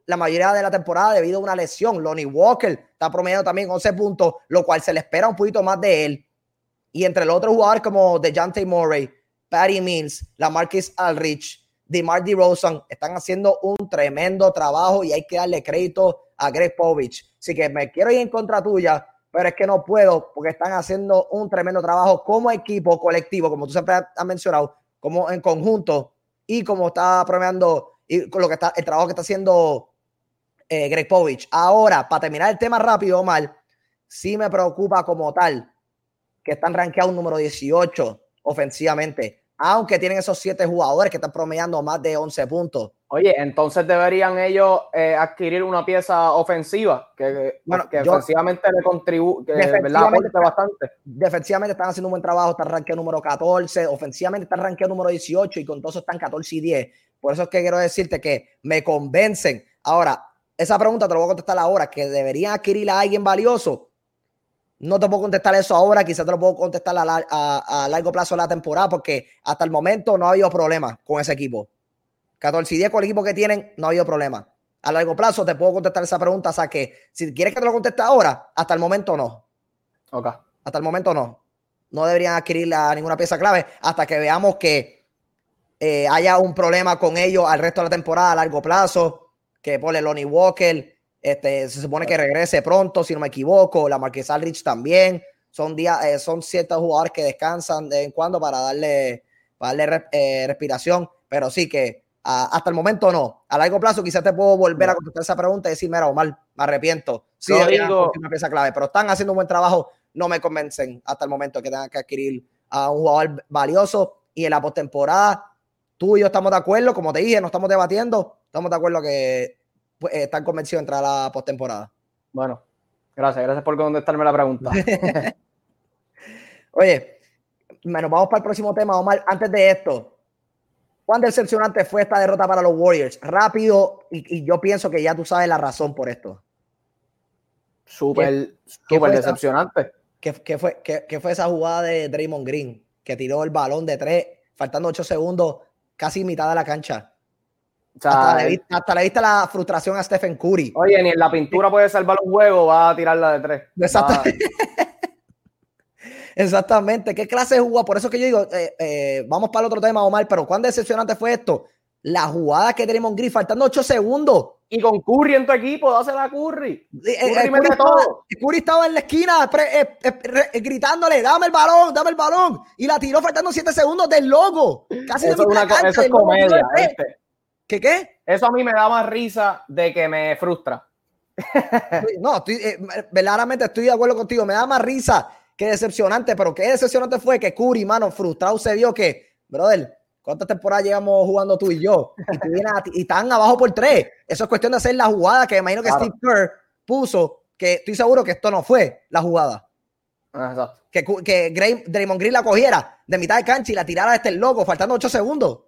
la mayoría de la temporada debido a una lesión. Lonnie Walker está promediando también once puntos, lo cual se le espera un poquito más de él. Y entre los otros jugadores como DeJounte Murray, Patty Mills, LaMarcus Aldridge, DeMar DeRozan, están haciendo un tremendo trabajo y hay que darle crédito a Greg Popovich. Así que me quiero ir en contra tuya, pero es que no puedo porque están haciendo un tremendo trabajo como equipo colectivo, como tú siempre has mencionado, como en conjunto y como está promediando y con lo que está, el trabajo que está haciendo eh, Greg Popovich. Ahora, para terminar el tema rápido, Omar, sí me preocupa como tal que están rankeados número dieciocho ofensivamente, aunque tienen esos siete jugadores que están promediando más de once puntos. Oye, entonces deberían ellos eh, adquirir una pieza ofensiva que, bueno, que yo, ofensivamente le contribuye, ¿verdad? Aporte bastante. Defensivamente están haciendo un buen trabajo, están rankeados número catorce, ofensivamente están rankeados número dieciocho y con todo eso están catorce y diez. Por eso es que quiero decirte que me convencen. Ahora, esa pregunta te la voy a contestar ahora, que deberían adquirir a alguien valioso. No te puedo contestar eso ahora, quizás te lo puedo contestar a, la, a, a largo plazo de la temporada, porque hasta el momento no ha habido problemas con ese equipo. catorce y diez con el equipo que tienen, no ha habido problema. A largo plazo te puedo contestar esa pregunta, o sea que si quieres que te lo conteste ahora, hasta el momento no. Okay. Hasta el momento no. No deberían adquirir a ninguna pieza clave hasta que veamos que eh, haya un problema con ellos al resto de la temporada a largo plazo, que pone Lonnie Walker, este, se supone que regrese pronto, si no me equivoco, LaMarcus Aldridge también. Son, días, eh, son ciertos jugadores que descansan de vez en cuando para darle, para darle eh, respiración, pero sí que Uh, hasta el momento no. A largo plazo quizás te puedo volver no. a contestar esa pregunta y decir, mira, Omar, me arrepiento. Sí, no digo una pieza clave, pero están haciendo un buen trabajo. No me convencen hasta el momento que tengan que adquirir a un jugador valioso. Y en la postemporada, tú y yo estamos de acuerdo, como te dije, no estamos debatiendo, estamos de acuerdo que pues, están convencidos de entrar a la postemporada. Bueno, gracias, gracias por contestarme la pregunta. Oye, nos vamos para el próximo tema, Omar. Antes de esto, ¿cuán decepcionante fue esta derrota para los Warriors? Rápido, y, y yo pienso que ya tú sabes la razón por esto. Súper, súper decepcionante. ¿Qué, qué, fue, qué, ¿Qué fue esa jugada de Draymond Green? Que tiró el balón de tres, faltando ocho segundos, casi mitad de la cancha. O sea, hasta, le, hasta le viste la frustración a Stephen Curry. Oye, ni en la pintura puede salvar un juego, va a tirarla de tres. Exactamente. Exactamente. ¿Qué clase de jugada? Por eso que yo digo, eh, eh, vamos para el otro tema, Omar, pero ¿cuán decepcionante fue esto? La jugada que Draymond Green, faltando ocho segundos. Y con Curry en tu equipo, dásela a Curry. Curry, eh, eh, Curry, estaba, todo. Curry estaba en la esquina pre, eh, eh, eh, gritándole, dame el balón, dame el balón. Y la tiró faltando siete segundos del logo. Casi eso, de una, cancha, eso es comedia. Este. ¿Qué qué? Eso a mí me da más risa de que me frustra. No, estoy, eh, verdaderamente estoy de acuerdo contigo. Me da más risa que decepcionante, pero qué decepcionante fue que Curry, mano, frustrado se vio que, brother, ¿cuántas temporadas llevamos jugando tú y yo? Y, tú vienes a, y están abajo por tres. Eso es cuestión de hacer la jugada que me imagino que claro. Steve Kerr puso, que estoy seguro que esto no fue la jugada. Exacto. Que, que Gray, Draymond Green la cogiera de mitad de cancha y la tirara desde el logo, faltando ocho segundos.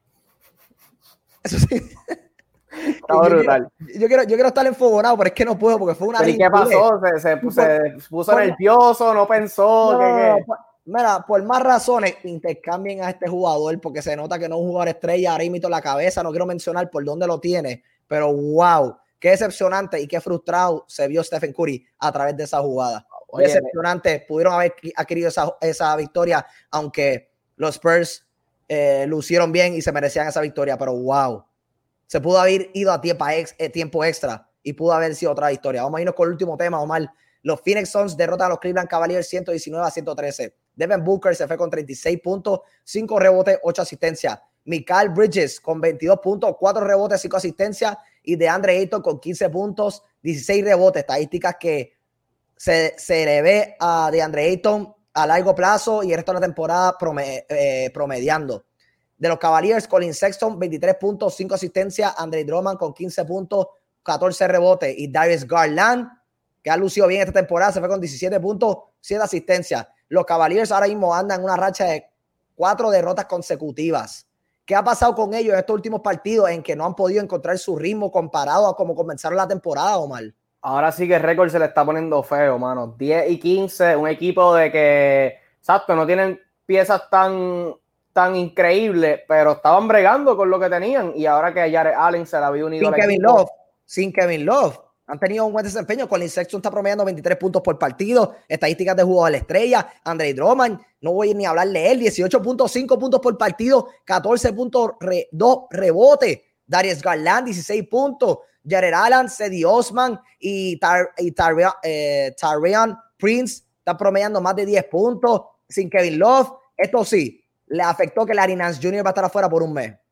Eso sí. Está brutal. Yo quiero, yo, quiero, yo quiero estar enfogonado, pero es que no puedo porque fue una... ¿Pero y qué pasó? ¿Se, se, se, se puso por, nervioso? ¿No pensó? No, que, que... Por, mira, por más razones, intercambien a este jugador porque se nota que no es un jugador estrella. Ahora imito la cabeza, no quiero mencionar por dónde lo tiene, pero wow, qué decepcionante y qué frustrado se vio Stephen Curry a través de esa jugada. Oye, decepcionante. Pudieron haber adquirido esa, esa victoria, aunque los Spurs eh, lucieron bien y se merecían esa victoria, pero wow. Se pudo haber ido a tiempo, ex, eh, tiempo extra y pudo haber sido otra victoria. Vamos a irnos con el último tema, Omar. Los Phoenix Suns derrotan a los Cleveland Cavaliers ciento diecinueve a ciento trece. Devin Booker se fue con treinta y seis puntos, cinco rebotes, ocho asistencias. Mikal Bridges con veintidós puntos, cuatro rebotes, cinco asistencias. Y DeAndre Ayton con quince puntos, dieciséis rebotes. Estadísticas que se, se le ve a DeAndre Ayton a largo plazo y el resto de la temporada promed, eh, promediando. De los Cavaliers, Colin Sexton, veintitrés puntos, cinco asistencias. Andre Drummond con quince puntos, catorce rebotes. Y Darius Garland, que ha lucido bien esta temporada, se fue con diecisiete puntos, siete asistencias. Los Cavaliers ahora mismo andan en una racha de cuatro derrotas consecutivas. ¿Qué ha pasado con ellos en estos últimos partidos en que no han podido encontrar su ritmo comparado a cómo comenzaron la temporada, Omar? Ahora sí que el récord se le está poniendo feo, mano. diez y quince, un equipo de que, exacto, no tienen piezas tan... tan increíble, pero estaban bregando con lo que tenían y ahora que Jared Allen se la había unido sin al Kevin equipo, Love, sin Kevin Love. Han tenido un buen desempeño. Colin Sexton está promediando veintitrés puntos por partido. Estadísticas de jugador de la estrella. Andre Drummond, no voy ni a hablar de él. dieciocho punto cinco puntos por partido. catorce punto dos rebotes. Darius Garland, dieciséis puntos. Jared Allen, Cedi Osman y, Tar, y Tar, eh, Tarion Prince están promediando más de diez puntos. Sin Kevin Love. Esto sí, le afectó que Larry Nance junior va a estar afuera por un mes.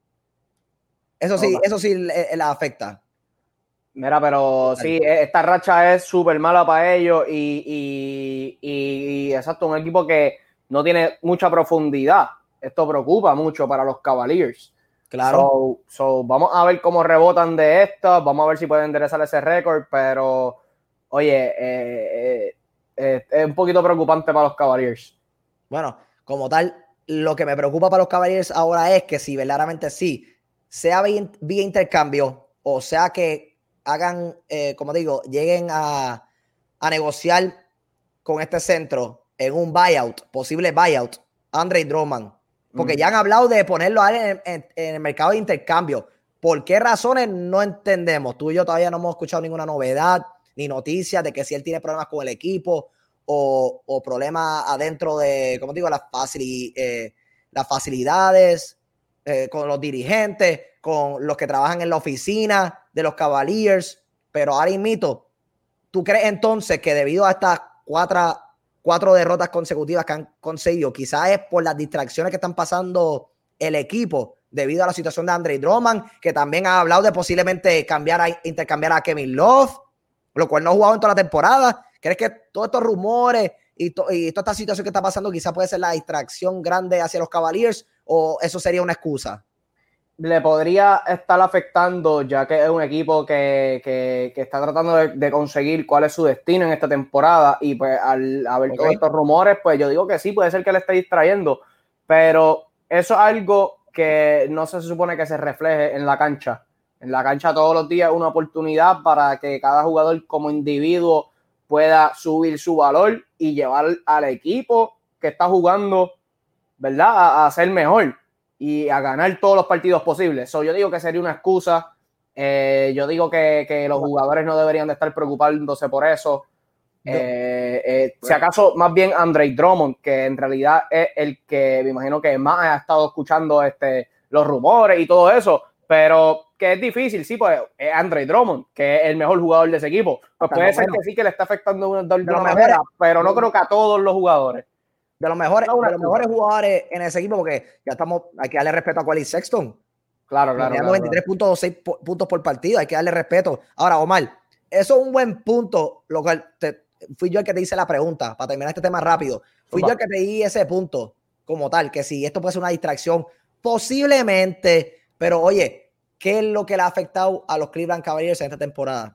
Eso sí, okay. eso sí le, le afecta. Mira, pero sí, esta racha es súper mala para ellos y, y, y, y exacto, un equipo que no tiene mucha profundidad. Esto preocupa mucho para los Cavaliers. Claro. So, so, vamos a ver cómo rebotan de esto, vamos a ver si pueden enderezar ese récord, pero oye, eh, eh, eh, es un poquito preocupante para los Cavaliers. Bueno, como tal, lo que me preocupa para los Cavaliers ahora es que si verdaderamente sí, sea vía, vía intercambio o sea que hagan, eh, como digo, lleguen a, a negociar con este centro en un buyout, posible buyout, Andre Drummond, porque mm. ya han hablado de ponerlo a él en, en, en el mercado de intercambio. ¿Por qué razones? No entendemos. Tú y yo todavía no hemos escuchado ninguna novedad ni noticias de que si él tiene problemas con el equipo o, o problemas adentro de, como digo, las, facil, eh, las facilidades, eh, con los dirigentes, con los que trabajan en la oficina de los Cavaliers. Pero ahora mismo, ¿tú crees entonces que debido a estas cuatro, cuatro derrotas consecutivas que han conseguido, quizás es por las distracciones que están pasando el equipo debido a la situación de Andre Drummond, que también ha hablado de posiblemente cambiar a, intercambiar a Kevin Love, lo cual no ha jugado en toda la temporada? ¿Crees que todos estos rumores y, to, y toda esta situación que está pasando quizás puede ser la distracción grande hacia los Cavaliers, o eso sería una excusa? Le podría estar afectando, ya que es un equipo que, que, que está tratando de, de conseguir cuál es su destino en esta temporada, y pues al haber okay. todos estos rumores, pues yo digo que sí, puede ser que le esté distrayendo, pero eso es algo que no se supone que se refleje en la cancha. En la cancha todos los días es una oportunidad para que cada jugador como individuo pueda subir su valor y llevar al equipo que está jugando, ¿verdad?, a, a ser mejor y a ganar todos los partidos posibles. So, yo digo que sería una excusa. Eh, yo digo que, que los jugadores no deberían de estar preocupándose por eso. No. Eh, eh, si acaso, más bien Andre Drummond, que en realidad es el que me imagino que más ha estado escuchando este, los rumores y todo eso, pero que es difícil, sí, pues es Andre Drummond, que es el mejor jugador de ese equipo. Pues puede ser que sí que le está afectando de alguna manera, pero no creo que a todos los jugadores. De los mejores, de los mejores jugadores en ese equipo, porque ya estamos, hay que darle respeto a Colin Sexton. Claro, claro. claro veintitrés punto seis claro. puntos por partido, hay que darle respeto. Ahora, Omar, eso es un buen punto, lo cual te, fui yo el que te hice la pregunta, para terminar este tema rápido. Fui Opa. yo el que te di ese punto como tal, que si esto puede ser una distracción, posiblemente, pero oye, ¿qué es lo que le ha afectado a los Cleveland Cavaliers en esta temporada?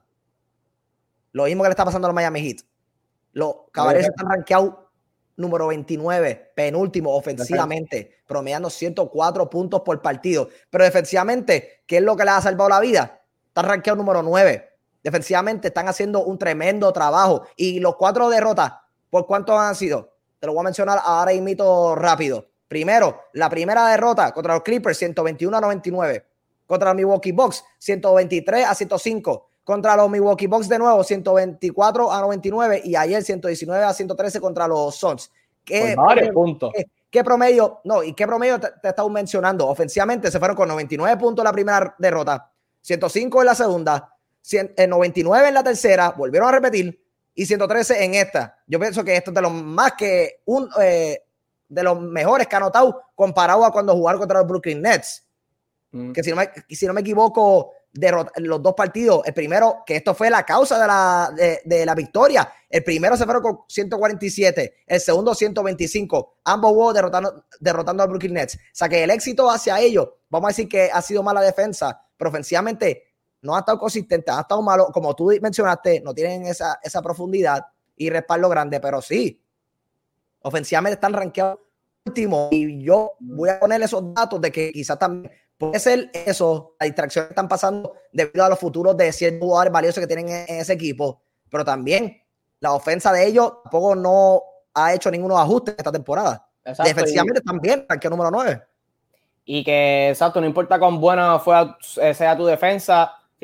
Lo mismo que le está pasando a los Miami Heat. Los Cavaliers están rankeados número veintinueve, penúltimo ofensivamente, promediando ciento cuatro puntos por partido. Pero defensivamente, ¿qué es lo que les ha salvado la vida? Están rankeados número nueve. Defensivamente están haciendo un tremendo trabajo. Y los cuatro derrotas, ¿por cuántos han sido? Te lo voy a mencionar ahora mismo rápido. Primero, la primera derrota contra los Clippers, ciento veintiuno a noventa y nueve. Contra los Milwaukee Bucks, ciento veintitrés a ciento cinco. Contra los Milwaukee Bucks de nuevo, ciento veinticuatro a noventa y nueve. Y ayer ciento diecinueve a ciento trece contra los Suns. ¿Qué, varios puntos. ¿qué, ¿Qué promedio? No, ¿y qué promedio te, te estamos mencionando? Ofensivamente se fueron con noventa y nueve puntos la primera derrota, ciento cinco en la segunda, noventa y nueve en la tercera, volvieron a repetir, y ciento trece en esta. Yo pienso que esto es de los más que un eh, de los mejores que ha anotado comparado a cuando jugaron contra los Brooklyn Nets. Mm. Que si no me, si no me equivoco, derrota, los dos partidos, el primero, que esto fue la causa de la, de, de la victoria, el primero se fueron con ciento cuarenta y siete, el segundo ciento veinticinco, ambos juegos derrotando, derrotando a Brooklyn Nets. O sea que el éxito hacia ellos, vamos a decir que ha sido mala defensa, pero ofensivamente no ha estado consistente, ha estado malo, como tú mencionaste, no tienen esa, esa profundidad y respaldo grande, pero sí, ofensivamente están rankeados últimos, y yo voy a poner esos datos de que quizás también puede ser eso, la distracción que están pasando debido a los futuros de ciertos jugadores valiosos que tienen en, en ese equipo, pero también la ofensa de ellos tampoco no ha hecho ningunos ajustes esta temporada. Exacto, defensivamente y, también, ranqueo número nueve. Y que, exacto, no importa cuán buena fue, sea tu defensa,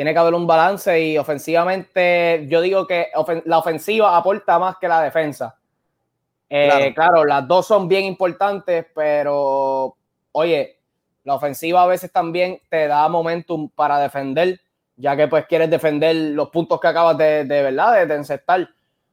tiene que haber un balance y ofensivamente yo digo que ofen- la ofensiva aporta más que la defensa. Eh, claro. claro, las dos son bien importantes, pero oye, la ofensiva a veces también te da momentum para defender, ya que pues quieres defender los puntos que acabas de, de verdad, de, de encestar.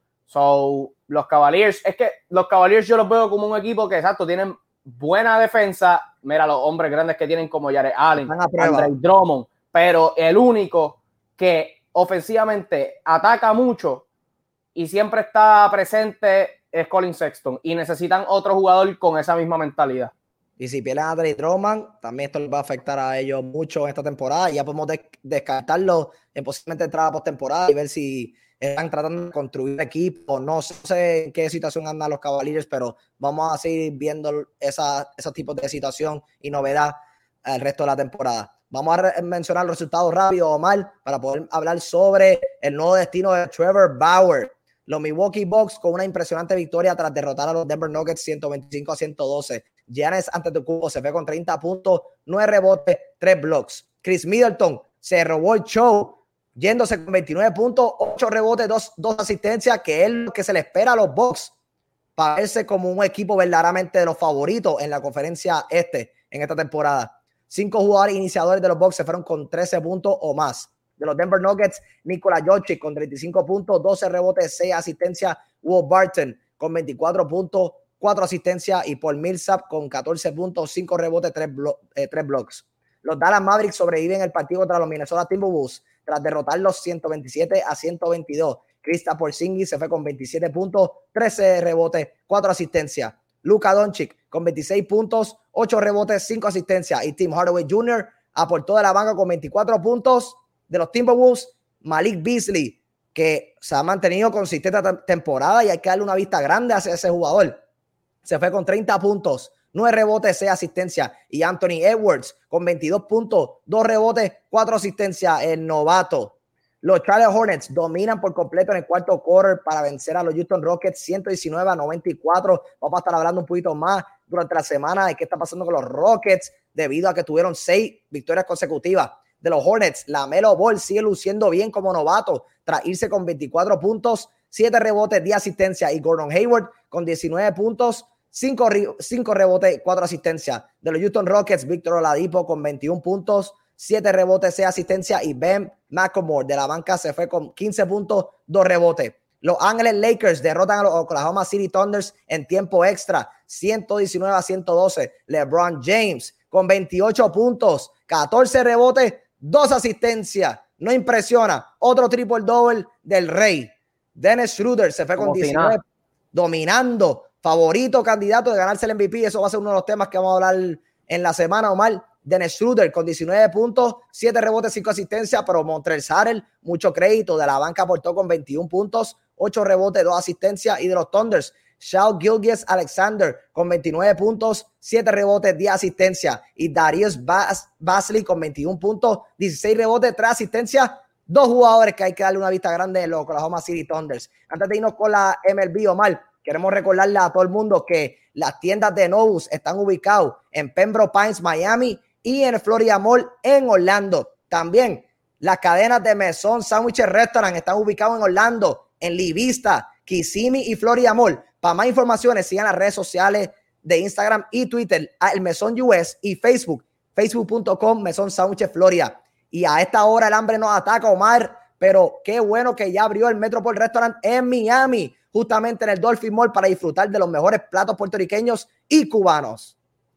So, los Cavaliers, es que los Cavaliers yo los veo como un equipo que, exacto, tienen buena defensa. Mira los hombres grandes que tienen como Jared Allen, Andre Drummond, pero el único que ofensivamente ataca mucho y siempre está presente es Colin Sexton, y necesitan otro jugador con esa misma mentalidad. Y si pierden a Andre Drummond, también esto les va a afectar a ellos mucho en esta temporada. Ya podemos des- descartarlo en posiblemente entrar a postemporada y ver si están tratando de construir equipo. No sé en qué situación andan los Cavaliers, pero vamos a seguir viendo esa, esos tipos de situación y novedad el resto de la temporada. Vamos a re- mencionar los resultados rápidos, Omar, para poder hablar sobre el nuevo destino de Trevor Bauer. Los Milwaukee Bucks con una impresionante victoria tras derrotar a los Denver Nuggets ciento veinticinco a ciento doce. Giannis Antetokounmpo se fue con treinta puntos, nueve rebotes, tres blocks. Chris Middleton se robó el show yéndose con veintinueve puntos, ocho rebotes, dos, dos asistencias, que es lo que se le espera a los Bucks para verse como un equipo verdaderamente de los favoritos en la conferencia este en esta temporada. Cinco jugadores iniciadores de los Bucks se fueron con trece puntos o más. De los Denver Nuggets, Nikola Jokic con treinta y cinco puntos, doce rebotes, seis asistencias. Will Barton con veinticuatro puntos, cuatro asistencias. Y Paul Millsap con catorce puntos, cinco rebotes, tres, blo- eh, tres blocks. Los Dallas Mavericks sobreviven el partido contra los Minnesota Timberwolves tras derrotarlos ciento veintisiete a ciento veintidós. Kristaps Porzingis se fue con veintisiete puntos, trece rebotes, cuatro asistencias. Luka Doncic con veintiséis puntos, ocho rebotes, cinco asistencias. Y Tim Hardaway junior aportó de la banca con veinticuatro puntos. De los Timberwolves, Malik Beasley, que se ha mantenido consistente esta temporada y hay que darle una vista grande hacia ese jugador. Se fue con treinta puntos, nueve rebotes, seis asistencias. Y Anthony Edwards con veintidós puntos, dos rebotes, cuatro asistencias, el novato. Los Charlotte Hornets dominan por completo en el cuarto quarter para vencer a los Houston Rockets ciento diecinueve a noventa y cuatro. Vamos a estar hablando un poquito más durante la semana de qué está pasando con los Rockets debido a que tuvieron seis victorias consecutivas. De los Hornets, LaMelo Ball sigue luciendo bien como novato tras irse con veinticuatro puntos, siete rebotes, diez asistencias. Y Gordon Hayward con diecinueve puntos, cinco, cinco rebotes, cuatro asistencias. De los Houston Rockets, Víctor Oladipo con veintiún puntos, siete rebotes, seis asistencias. Y Ben McLemore de la banca se fue con quince puntos, dos rebotes. Los Ángeles Lakers derrotan a los Oklahoma City Thunders en tiempo extra, ciento diecinueve a ciento doce. LeBron James con veintiocho puntos, catorce rebotes, dos asistencias. No impresiona. Otro triple double del Rey. Dennis Schroeder se fue con diecinueve, si dominando. Favorito candidato de ganarse el M V P. Eso va a ser uno de los temas que vamos a hablar en la semana, Omar. Dennis Schroeder con diecinueve puntos, siete rebotes, cinco asistencias. Pero Montrezl Harrell, mucho crédito. De la banca aportó con veintiún puntos, ocho rebotes, dos asistencias. Y de los Thunders, Shai Gilgeous-Alexander con veintinueve puntos, siete rebotes, diez asistencias. Y Darius Bas- Bazley con veintiún puntos, dieciséis rebotes, tres asistencias. Dos jugadores que hay que darle una vista grande en los Oklahoma City Thunders. Antes de irnos con la M L B, Omar, queremos recordarle a todo el mundo que las tiendas de Novus están ubicadas en Pembroke Pines, Miami, y en Florida Mall en Orlando. También las cadenas de Mesón Sandwiches Restaurant están ubicadas en Orlando, en Lee Vista, Kissimmee y Florida Mall. Para más informaciones, sigan las redes sociales de Instagram y Twitter, a El Mesón U S, y Facebook, facebook punto com, Mesón Sándwiches Florida. Y a esta hora el hambre nos ataca, Omar, pero qué bueno que ya abrió el Metropol Restaurant en Miami, justamente en el Dolphin Mall, para disfrutar de los mejores platos puertorriqueños y cubanos.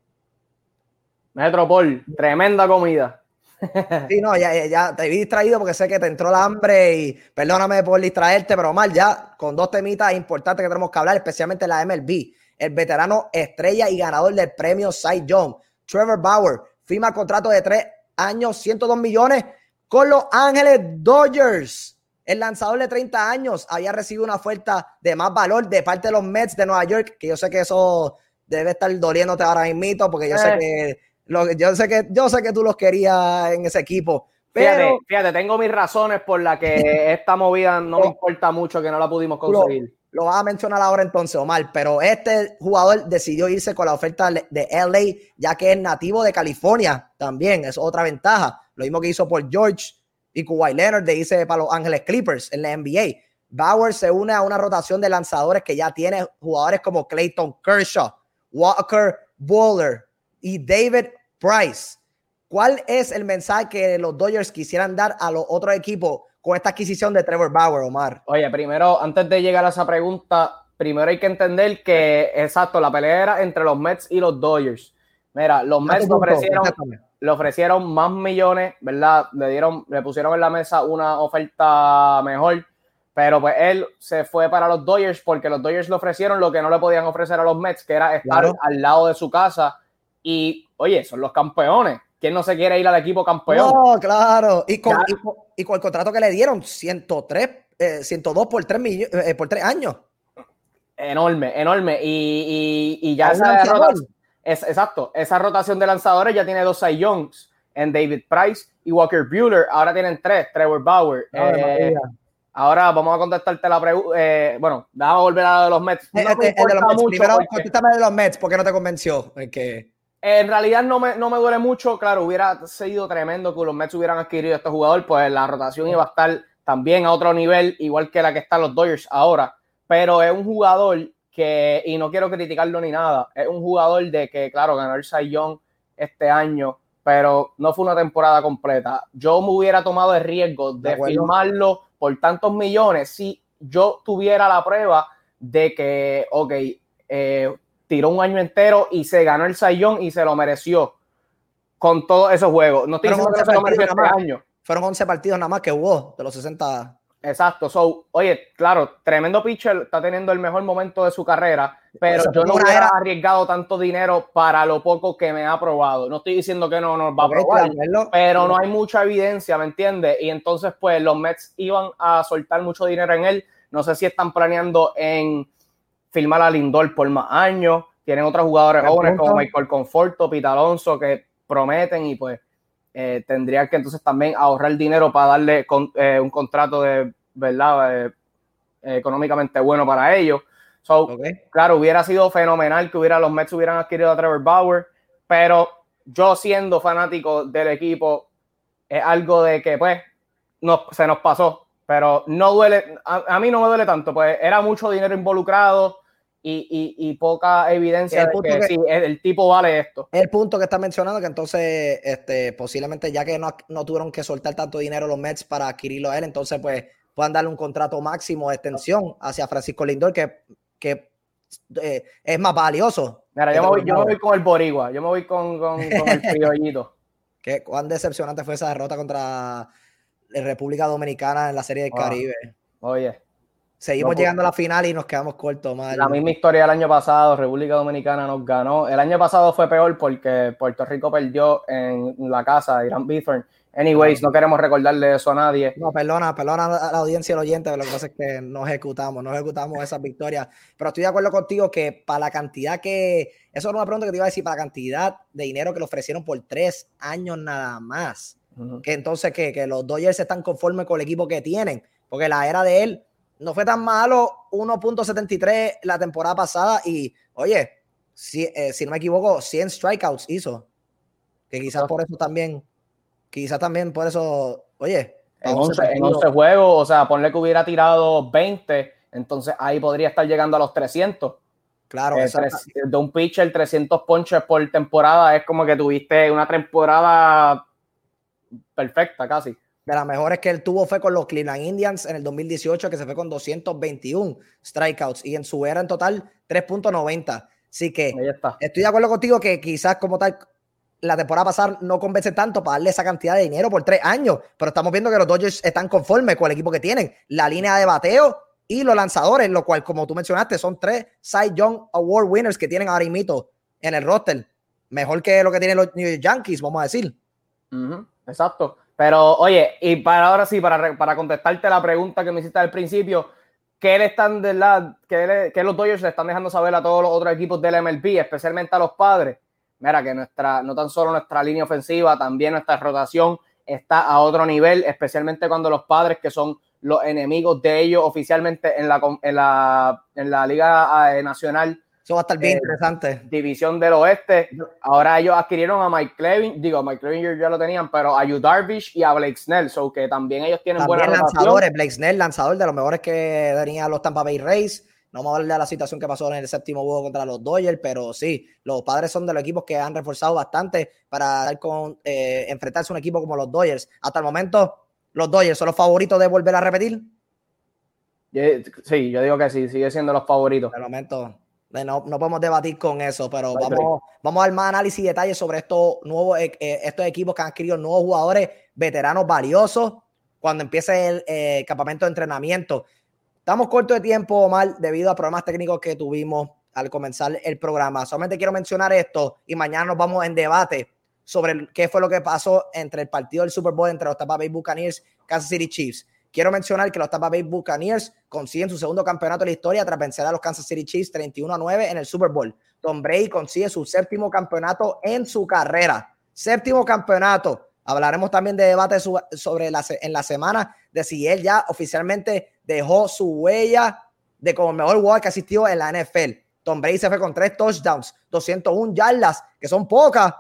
Metropol, tremenda comida. Sí, no, ya, ya, ya te vi distraído porque sé que te entró el hambre y perdóname por distraerte, pero Omar, ya con dos temitas importantes que tenemos que hablar, especialmente la M L B. El veterano estrella y ganador del premio Cy Young, Trevor Bauer, firma contrato de tres años, ciento dos millones con Los Ángeles Dodgers. El lanzador de treinta años había recibido una oferta de más valor de parte de los Mets de Nueva York, que yo sé que eso debe estar doliéndote ahora mismo, porque yo eh. sé que Lo, yo sé que yo sé que tú los querías en ese equipo, pero fíjate, fíjate tengo mis razones por las que esta movida no me importa mucho que no la pudimos conseguir. Lo, lo vas a mencionar ahora entonces, Omar, pero este jugador decidió irse con la oferta de L A, ya que es nativo de California también, es otra ventaja. Lo mismo que hizo por George y Kawhi Leonard de irse para los Ángeles Clippers en la N B A. Bauer se une a una rotación de lanzadores que ya tiene jugadores como Clayton Kershaw, Walker Buehler y David Price. ¿Cuál es el mensaje que los Dodgers quisieran dar a los otros equipos con esta adquisición de Trevor Bauer, Omar? Oye, primero, antes de llegar a esa pregunta, primero hay que entender que, exacto, la pelea era entre los Mets y los Dodgers. Mira, los Mets le ofrecieron, le ofrecieron más millones, ¿verdad? Le dieron, le pusieron en la mesa una oferta mejor, pero pues él se fue para los Dodgers porque los Dodgers le ofrecieron lo que no le podían ofrecer a los Mets, que era estar claro. al lado de su casa. Y, oye, son los campeones. ¿Quién no se quiere ir al equipo campeón? No, claro. Y con, y con, y con el contrato que le dieron, ciento tres, eh, ciento dos por tres, millo, eh, por tres años. Enorme, enorme. Y, y, y ya esa rotación, es, exacto, esa rotación de lanzadores ya tiene dos Cy Youngs en David Price y Walker Buehler. Ahora tienen tres, Trevor Bauer. No, eh, ahora vamos a contestarte la pregunta. Eh, bueno, déjame volver a los Mets. No eh, me eh, de los Mets. mucho Primero, porque... contéstame de los Mets, ¿por qué no te convenció? Que... En realidad no me, no me duele mucho. Claro, hubiera sido tremendo que los Mets hubieran adquirido a este jugador, pues la rotación iba a estar también a otro nivel, igual que la que están los Dodgers ahora. Pero es un jugador que, y no quiero criticarlo ni nada, es un jugador de que, claro, ganó el Cy Young este año, pero no fue una temporada completa. Yo me hubiera tomado el riesgo de, de firmarlo por tantos millones si yo tuviera la prueba de que, ok, eh, tiró un año entero y se ganó el Cy Young y se lo mereció con todos esos juegos. No estoy diciendo que se lo mereció este año. Fueron once partidos nada más que hubo de los sesenta. Exacto. So, oye, claro, tremendo pitcher, está teniendo el mejor momento de su carrera, pero yo no hubiera arriesgado tanto dinero para lo poco que me ha probado. No estoy diciendo que no nos va a probar, pero no hay mucha evidencia, ¿me entiendes? Y entonces, pues, los Mets iban a soltar mucho dinero en él. No sé si están planeando en firmar a Lindor por más años. Tienen otros jugadores jóvenes como Michael Conforto, Pete Alonso, que prometen y pues eh, tendrían que entonces también ahorrar dinero para darle con, eh, un contrato de verdad eh, económicamente bueno para ellos. So, okay. Claro, hubiera sido fenomenal que hubiera, los Mets hubieran adquirido a Trevor Bauer, pero yo siendo fanático del equipo es algo de que pues no, se nos pasó, pero no duele, a, a mí no me duele tanto, pues era mucho dinero involucrado. Y, y, y poca evidencia de que, que sí, el, el tipo vale esto. El punto que está mencionando, que entonces este, posiblemente ya que no, no tuvieron que soltar tanto dinero los Mets para adquirirlo a él, entonces pues puedan darle un contrato máximo de extensión hacia Francisco Lindor que, que eh, es más valioso. Mira, yo me, voy, yo me voy con el boricua, yo me voy con, con, con el criollito. ¿Qué, ¿Cuán decepcionante fue esa derrota contra la República Dominicana en la Serie del wow. Caribe? Oye. Seguimos no, llegando a la final y nos quedamos cortos, mal. La misma historia del año pasado, República Dominicana nos ganó. El año pasado fue peor porque Puerto Rico perdió en la casa de Irán Bithorn. Anyways, no queremos recordarle eso a nadie. No, perdona, perdona a la audiencia y al oyente, pero lo que pasa es que no ejecutamos, no ejecutamos esas victorias. Pero estoy de acuerdo contigo que para la cantidad que... Eso era una pregunta que te iba a decir, para la cantidad de dinero que le ofrecieron por tres años nada más. Uh-huh. Que entonces que, que los Dodgers están conformes con el equipo que tienen. Porque la era de él no fue tan malo, uno punto setenta y tres la temporada pasada y, oye, si, eh, si no me equivoco, cien strikeouts hizo. Que quizás por eso también, quizás también por eso, oye. En once, en once juegos, o sea, ponle que hubiera tirado veinte, entonces ahí podría estar llegando a los trescientos. Claro. Eh, tres, de un pitcher, trescientos ponches por temporada, es como que tuviste una temporada perfecta casi. De las mejores que él tuvo fue con los Cleveland Indians en el dos mil dieciocho, que se fue con doscientos veintiuno strikeouts y en su era en total tres punto noventa. Así que estoy de acuerdo contigo que quizás como tal la temporada pasada no convence tanto para darle esa cantidad de dinero por tres años, pero estamos viendo que los Dodgers están conformes con el equipo que tienen, la línea de bateo y los lanzadores, lo cual, como tú mencionaste, son tres Cy Young Award winners que tienen ahora mismo en el roster. Mejor que lo que tienen los New York Yankees, vamos a decir. Uh-huh. Exacto. Pero, oye, y para ahora sí, para, para contestarte la pregunta que me hiciste al principio, ¿qué le están de la, qué, le, qué los Dodgers le están dejando saber a todos los otros equipos del M L B, especialmente a los padres? Mira, que nuestra, no tan solo nuestra línea ofensiva, también nuestra rotación está a otro nivel, especialmente cuando los padres, que son los enemigos de ellos oficialmente en la, en la, en la Liga Nacional, Eso va a estar bien eh, interesante. División del Oeste. Ahora ellos adquirieron a Mike Clevinger, digo, a Mike Clevinger ya lo tenían, pero a Yu Darvish y a Blake Snell, so que también ellos tienen También buena lanzadores, rotación. Blake Snell, lanzador de los mejores que tenían los Tampa Bay Rays. No vamos a hablar de la situación que pasó en el séptimo juego contra los Dodgers, pero sí, los Padres son de los equipos que han reforzado bastante para dar con, eh, enfrentarse a un equipo como los Dodgers. Hasta el momento, los Dodgers son los favoritos de volver a repetir. Sí, yo digo que sí, sigue siendo los favoritos. Hasta el momento, no, no podemos debatir con eso, pero vamos, vamos a dar más análisis y detalles sobre estos nuevos eh, estos equipos que han adquirido nuevos jugadores, veteranos valiosos, cuando empiece el eh, campamento de entrenamiento. Estamos cortos de tiempo, Omar, debido a problemas técnicos que tuvimos al comenzar el programa. Solamente quiero mencionar esto y mañana nos vamos en debate sobre qué fue lo que pasó entre el partido del Super Bowl entre los Tampa Bay Buccaneers y Kansas City Chiefs. Quiero mencionar que los Tampa Bay Buccaneers consiguen su segundo campeonato de la historia tras vencer a los Kansas City Chiefs treinta y uno a nueve en el Super Bowl. Tom Brady consigue su séptimo campeonato en su carrera. Séptimo campeonato. Hablaremos también de debate sobre la, en la semana de si él ya oficialmente dejó su huella de como el mejor jugador que asistió en la N F L. Tom Brady se fue con tres touchdowns, doscientas una yardas, que son pocas,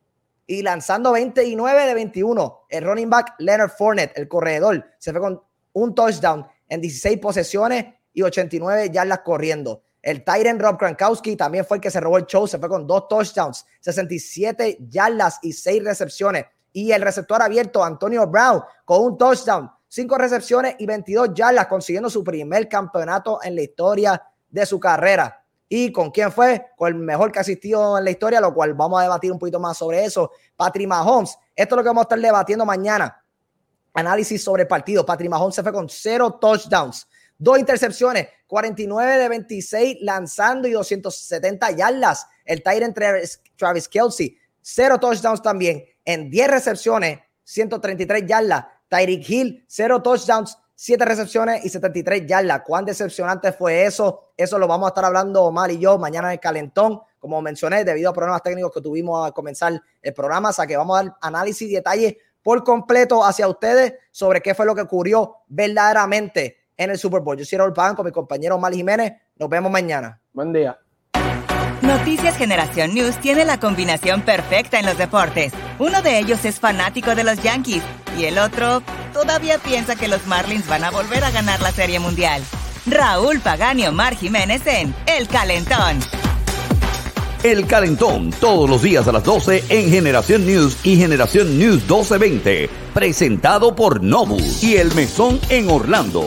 y lanzando veintinueve de veintiuno. El running back Leonard Fournette, el corredor, se fue con un touchdown en dieciséis posesiones y ochenta y nueve yardas corriendo. El tight end Rob Gronkowski también fue el que se robó el show, se fue con dos touchdowns, sesenta y siete yardas y seis recepciones. Y el receptor abierto Antonio Brown con un touchdown, cinco recepciones y veintidós yardas, consiguiendo su primer campeonato en la historia de su carrera. ¿Y con quién fue? Con el mejor que ha asistido en la historia, lo cual vamos a debatir un poquito más sobre eso. Patrick Mahomes. Esto es lo que vamos a estar debatiendo mañana. Análisis sobre el partido. Patrick Mahomes se fue con cero touchdowns, dos intercepciones, cuarenta y nueve de veintiséis lanzando y doscientas setenta yardas. El tight end Travis, Travis Kelce, cero touchdowns también. En diez recepciones, ciento treinta y tres yardas. Tyreek Hill, cero touchdowns, siete recepciones y setenta y tres yardas. ¿Cuán decepcionante fue eso? Eso lo vamos a estar hablando Omar y yo mañana en el calentón, como mencioné, debido a problemas técnicos que tuvimos al comenzar el programa. O sea que vamos a dar análisis y detalles por completo hacia ustedes sobre qué fue lo que ocurrió verdaderamente en el Super Bowl. Yo soy Raúl Pagán con mi compañero Omar Jiménez. Nos vemos mañana. Buen día. Noticias Generación News tiene la combinación perfecta en los deportes. Uno de ellos es fanático de los Yankees y el otro todavía piensa que los Marlins van a volver a ganar la Serie Mundial. Raúl Pagán y Omar Jiménez en El Calentón. El Calentón, todos los días a las doce en Generación News y Generación News doce veinte. Presentado por Nobu y El Mesón en Orlando.